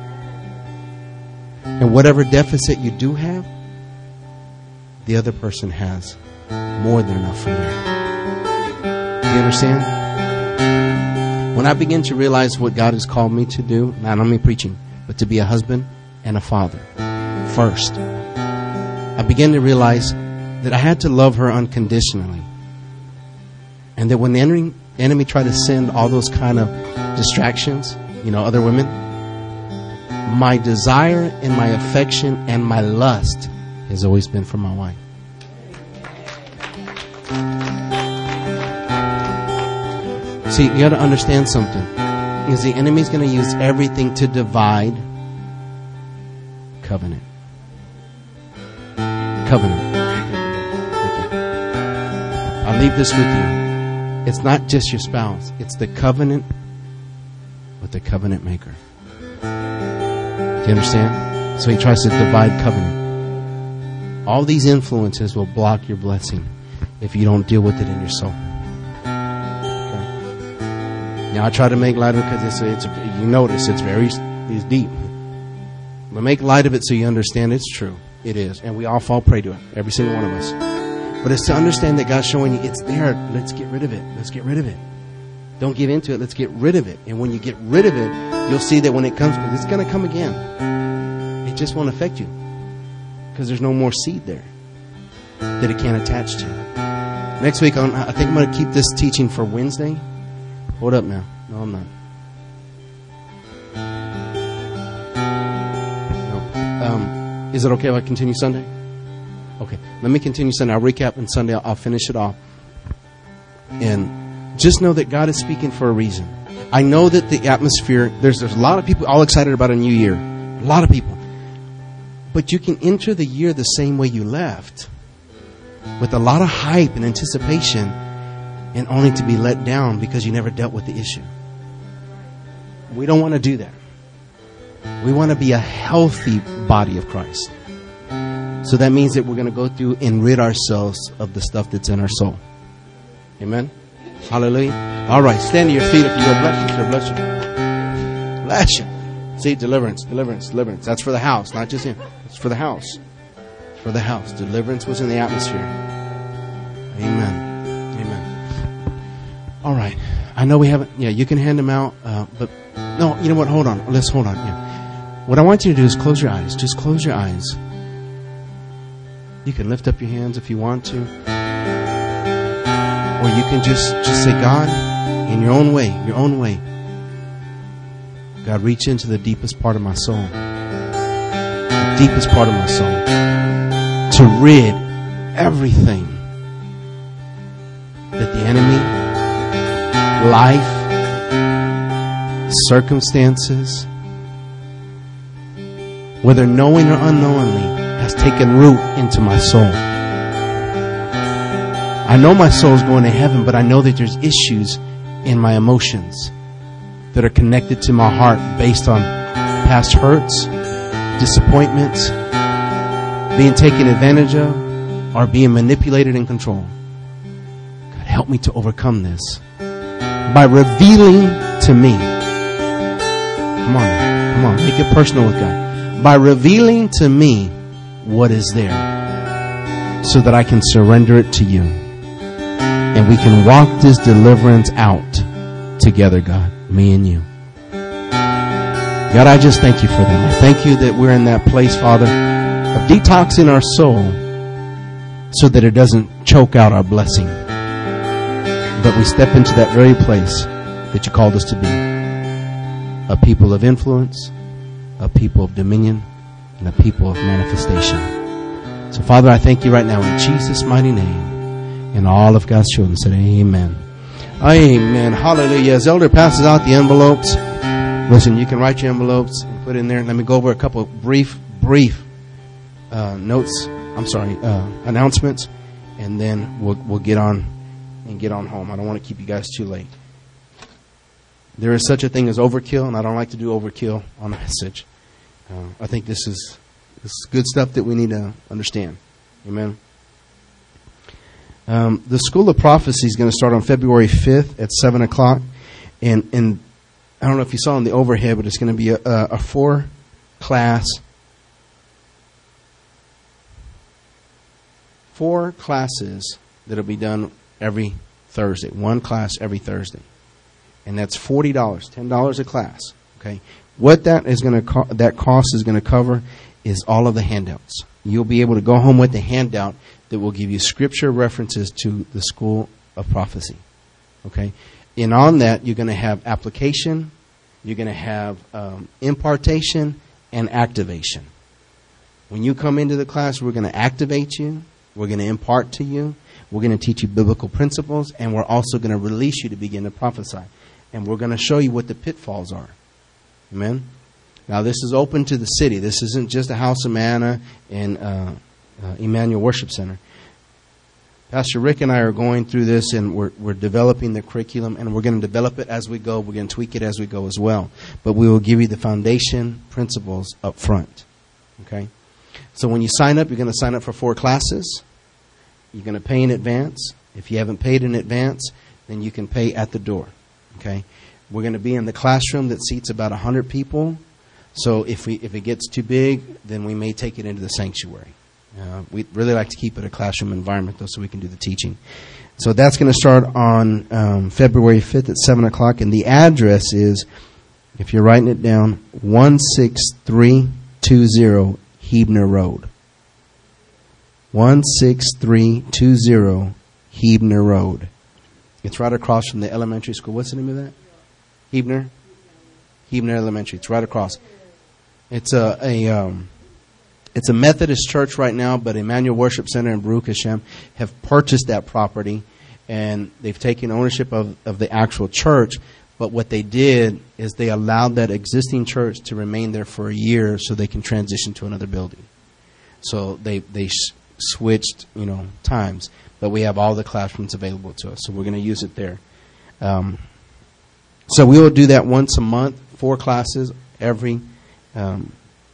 And whatever deficit you do have, the other person has more than enough for you. Do you understand? When I begin to realize what God has called me to do, not only preaching, but to be a husband and a father first, I began to realize that I had to love her unconditionally. And that when the enemy, enemy tried to send all those kind of distractions, you know, other women, my desire and my affection and my lust has always been for my wife. See, you got to understand something. Because the enemy's going to use everything to divide covenant. Covenant. I'll leave this with you. It's not just your spouse. It's the covenant with the covenant maker. Do you understand? So he tries to divide covenant. All these influences will block your blessing if you don't deal with it in your soul. Now I try to make light of it because it's, a, it's a, you notice it's very it's deep. But make light of it so you understand it's true. It is. And we all fall prey to it. Every single one of us. But it's to understand that God's showing you it's there. Let's get rid of it. Let's get rid of it. Don't give into it. Let's get rid of it. And when you get rid of it, you'll see that when it comes, it's going to come again. It just won't affect you. Because there's no more seed there that it can't attach to. Next week, I think I'm going to keep this teaching for Wednesday. Hold up now. No, I'm not. No. Um, is it okay if I continue Sunday? Okay. Let me continue Sunday. I'll recap, and Sunday I'll, I'll finish it off. And just know that God is speaking for a reason. I know that the atmosphere, there's, there's a lot of people all excited about a new year. A lot of people. But you can enter the year the same way you left. With a lot of hype and anticipation. And only to be let down because you never dealt with the issue. We don't want to do that. We want to be a healthy body of Christ. So that means that we're going to go through and rid ourselves of the stuff that's in our soul. Amen? Hallelujah. All right, stand to your feet if you will. Bless you, sir. Bless you. Bless you. See, deliverance, deliverance, deliverance. That's for the house, not just him. It's for the house. It's for the house. Deliverance was in the atmosphere. Amen. All right. I know we haven't. Yeah, you can hand them out. Uh, but no, you know what? Hold on. Let's hold on. Yeah. What I want you to do is close your eyes. Just close your eyes. You can lift up your hands if you want to. Or you can just, just say, God, in your own way, your own way. God, reach into the deepest part of my soul. The deepest part of my soul. To rid everything that the enemy, life, circumstances, whether knowing or unknowingly, has taken root into my soul. I know my soul is going to heaven, but I know that there's issues in my emotions that are connected to my heart based on past hurts, disappointments, being taken advantage of, or being manipulated and controlled. God, help me to overcome this by revealing to me. Come on, come on, make it personal with God. By revealing to me what is there, so that I can surrender it to you, and we can walk this deliverance out together, God, me and you. God, I just thank you for them. I thank you that we're in that place, Father, of detoxing our soul so that it doesn't choke out our blessing. But we step into that very place that you called us to be. A people of influence, a people of dominion, and a people of manifestation. So, Father, I thank you right now in Jesus' mighty name. And all of God's children said, amen. Amen. Hallelujah. As Elder passes out the envelopes, listen, you can write your envelopes and put in there. Let me go over a couple of brief, brief uh, notes. I'm sorry, uh, announcements, and then we'll we'll get on and get on home. I don't want to keep you guys too late. There is such a thing as overkill, and I don't like to do overkill on a message. Uh, I think this is this is good stuff that we need to understand. Amen. Um, the School of Prophecy is going to start on February fifth at seven o'clock, and and I don't know if you saw on the overhead, but it's going to be a, a, a four class, four classes that'll be done every Thursday. One class every Thursday, and that's forty dollars, ten dollars a class. Okay, what that is going to co- that cost is going to cover is all of the handouts. You'll be able to go home with the handout that will give you scripture references to the School of Prophecy. Okay. And on that, you're going to have application, you're going to have um, impartation, and activation. When you come into the class, we're going to activate you, we're going to impart to you, we're going to teach you biblical principles, and we're also going to release you to begin to prophesy. And we're going to show you what the pitfalls are. Amen? Now, this is open to the city. This isn't just a House of Manna and uh, uh, Emmanuel Worship Center. Pastor Rick and I are going through this, and we're, we're developing the curriculum, and we're going to develop it as we go. We're going to tweak it as we go as well. But we will give you the foundation principles up front. Okay? So when you sign up, you're going to sign up for four classes. You're going to pay in advance. If you haven't paid in advance, then you can pay at the door. Okay? We're going to be in the classroom that seats about one hundred people. So if we if it gets too big, then we may take it into the sanctuary. Uh, we'd really like to keep it a classroom environment, though, so we can do the teaching. So that's going to start on um, February fifth at seven o'clock. And the address is, if you're writing it down, one six three two zero Hebner Road. one six three two zero Hebner Road. It's right across from the elementary school. What's the name of that? Hebner? Hebner Elementary. It's right across. It's a... a um, It's a Methodist church right now, but Emmanuel Worship Center and Baruch Hashem have purchased that property, and they've taken ownership of, of the actual church. But what they did is they allowed that existing church to remain there for a year so they can transition to another building. So they they sh- switched, you know, times. But we have all the classrooms available to us, so we're going to use it there. Um, so we will do that once a month, four classes every um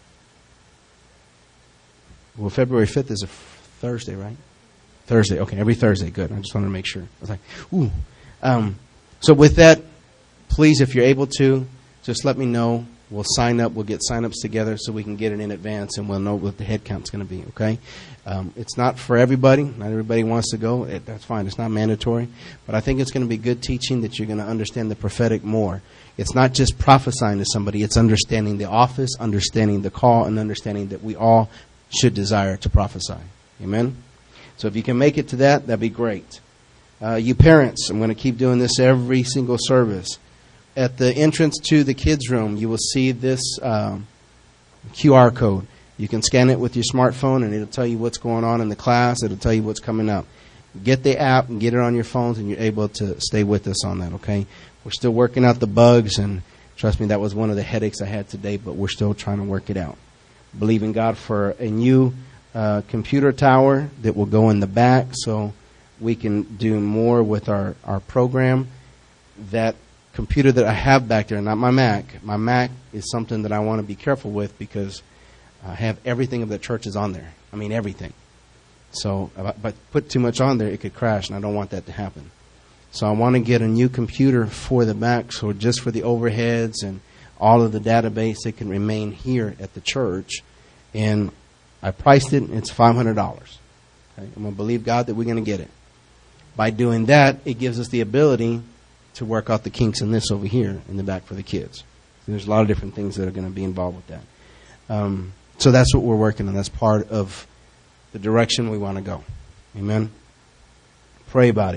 Well, February fifth is a f- Thursday, right? Thursday. Okay, every Thursday. Good. I just wanted to make sure. I was like, ooh. Um, so with that, please, if you're able to, just let me know. We'll sign up. We'll get sign-ups together so we can get it in advance, and we'll know what the head count's going to be, okay? Um, it's not for everybody. Not everybody wants to go. It, that's fine. It's not mandatory. But I think it's going to be good teaching that you're going to understand the prophetic more. It's not just prophesying to somebody. It's understanding the office, understanding the call, and understanding that we all should desire to prophesy. Amen? So if you can make it to that, that'd be great. Uh, you parents, I'm going to keep doing this every single service. At the entrance to the kids' room, you will see this um, Q R code. You can scan it with your smartphone, and it'll tell you what's going on in the class. It'll tell you what's coming up. Get the app and get it on your phones, and you're able to stay with us on that, okay? We're still working out the bugs, and trust me, that was one of the headaches I had today, but we're still trying to work it out. Believing God for a new uh, computer tower that will go in the back so we can do more with our, our program. That computer that I have back there, not my Mac. My Mac is something that I want to be careful with because I have everything of the church is on there. I mean, everything. So, but put too much on there, it could crash, and I don't want that to happen. So I want to get a new computer for the back, so just for the overheads and all of the database, it can remain here at the church. And I priced it, it's five hundred dollars. Okay? I'm going to believe God that we're going to get it. By doing that, it gives us the ability to work out the kinks in this over here in the back for the kids. There's a lot of different things that are going to be involved with that. Um, so that's what we're working on. That's part of the direction we want to go. Amen. Pray about it.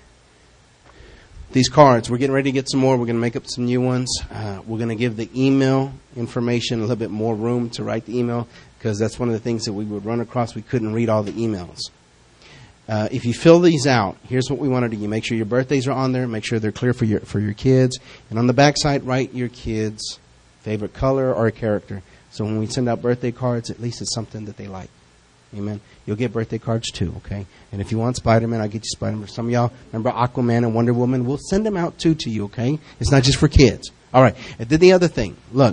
These cards, we're getting ready to get some more. We're going to make up some new ones. Uh, we're going to give the email information a little bit more room to write the email, because that's one of the things that we would run across. We couldn't read all the emails. Uh, if you fill these out, here's what we want to do. You make sure your birthdays are on there. Make sure they're clear for your for your kids. And on the back side, write your kids' favorite color or character. So when we send out birthday cards, at least it's something that they like. Amen. You'll get birthday cards too, okay? And if you want Spider-Man, I'll get you Spider-Man. Some of y'all remember Aquaman and Wonder Woman? We'll send them out too to you, okay? It's not just for kids. All right. And then the other thing. Look,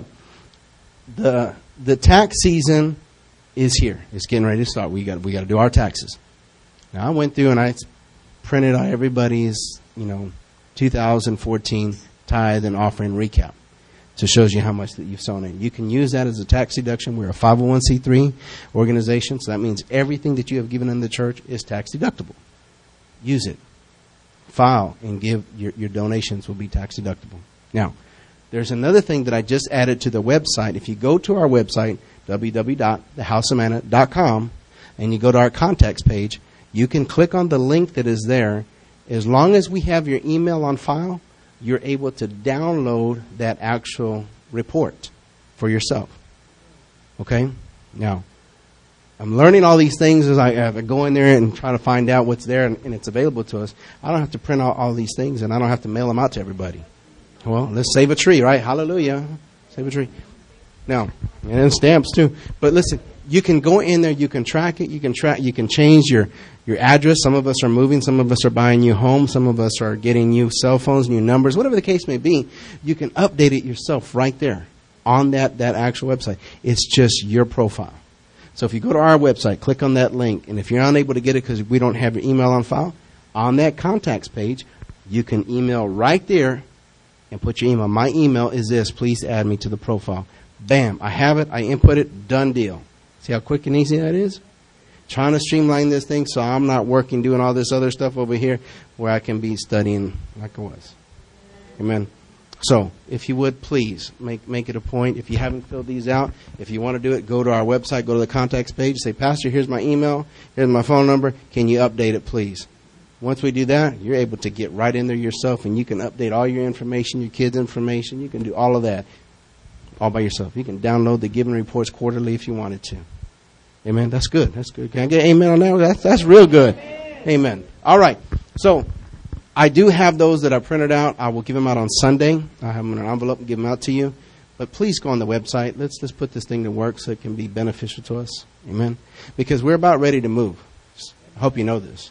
the the tax season is here. It's getting ready to start. We got we got to do our taxes. Now I went through and I printed out everybody's, you know, two thousand fourteen tithe and offering recap. So it shows you how much that you've sown in. You can use that as a tax deduction. We're a five oh one c three organization, so that means everything that you have given in the church is tax deductible. Use it. File and give your, your donations will be tax deductible. Now, there's another thing that I just added to the website. If you go to our website, w w w dot the house of manna dot com, and you go to our contacts page, you can click on the link that is there. As long as we have your email on file, you're able to download that actual report for yourself. Okay? Now, I'm learning all these things as I, as I go in there and try to find out what's there and, and it's available to us. I don't have to print out all these things, and I don't have to mail them out to everybody. Well, let's save a tree, right? Hallelujah. Save a tree. Now, and then stamps too. But listen, you can go in there, you can track it, you can track, you can change your, your address. Some of us are moving, some of us are buying new homes, some of us are getting new cell phones, new numbers, whatever the case may be. You can update it yourself right there on that, that actual website. It's just your profile. So if you go to our website, click on that link, and if you're unable to get it because we don't have your email on file, on that contacts page, you can email right there and put your email. My email is this. Please add me to the profile. Bam. I have it. I input it. Done deal. See how quick and easy that is? Trying to streamline this thing so I'm not working doing all this other stuff over here where I can be studying like I was. Amen. So, if you would, please make make it a point. If you haven't filled these out, if you want to do it, go to our website, go to the contacts page, say, Pastor, here's my email, here's my phone number. Can you update it, please? Once we do that, you're able to get right in there yourself, and you can update all your information, your kids' information. You can do all of that all by yourself. You can download the giving reports quarterly if you wanted to. Amen. That's good. That's good. Can I get an amen on that? That's, that's real good. Amen. All right. So, I do have those that are printed out. I will give them out on Sunday. I have them in an envelope and give them out to you. But please go on the website. Let's just put this thing to work so it can be beneficial to us. Amen. Because we're about ready to move. I hope you know this.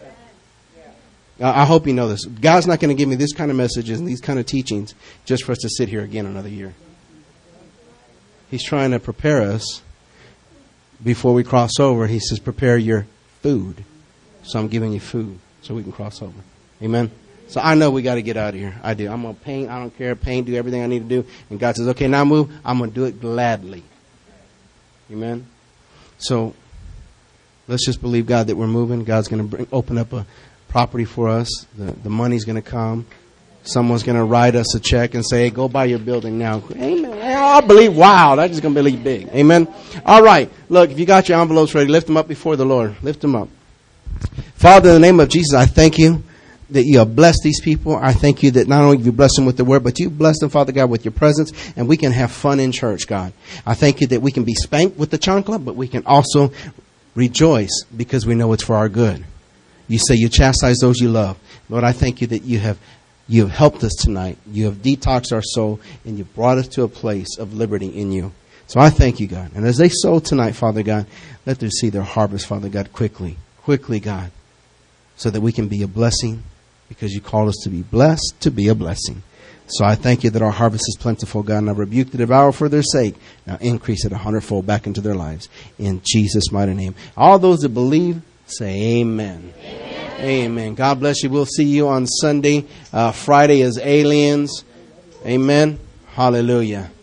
I hope you know this. God's not going to give me this kind of messages and these kind of teachings just for us to sit here again another year. He's trying to prepare us before we cross over. He says, prepare your food. So I'm giving you food so we can cross over. Amen. So I know we got to get out of here. I do. I'm going to paint. I don't care. Paint, do everything I need to do. And God says, okay, now move. I'm going to do it gladly. Amen. So let's just believe God that we're moving. God's going to bring, open up a property for us. The, the money's going to come. Someone's going to write us a check and say, hey, go buy your building now. Amen. I believe, wow, that's just going to be big. Amen. All right. Look, if you got your envelopes ready, lift them up before the Lord. Lift them up. Father, in the name of Jesus, I thank you that you have blessed these people. I thank you that not only you bless them with the word, but you bless them, Father God, with your presence, and we can have fun in church, God. I thank you that we can be spanked with the chancla, but we can also rejoice because we know it's for our good. You say you chastise those you love. Lord, I thank you that you have you have helped us tonight. You have detoxed our soul, and you've brought us to a place of liberty in you. So I thank you, God. And as they sow tonight, Father God, let them see their harvest, Father God, quickly. Quickly, God, so that we can be a blessing because you called us to be blessed, to be a blessing. So I thank you that our harvest is plentiful, God, and I rebuke the devourer for their sake. Now increase it a hundredfold back into their lives. In Jesus' mighty name. All those that believe, say amen. Amen. Amen. God bless you. We'll see you on Sunday. Uh, Friday is aliens. Amen. Hallelujah.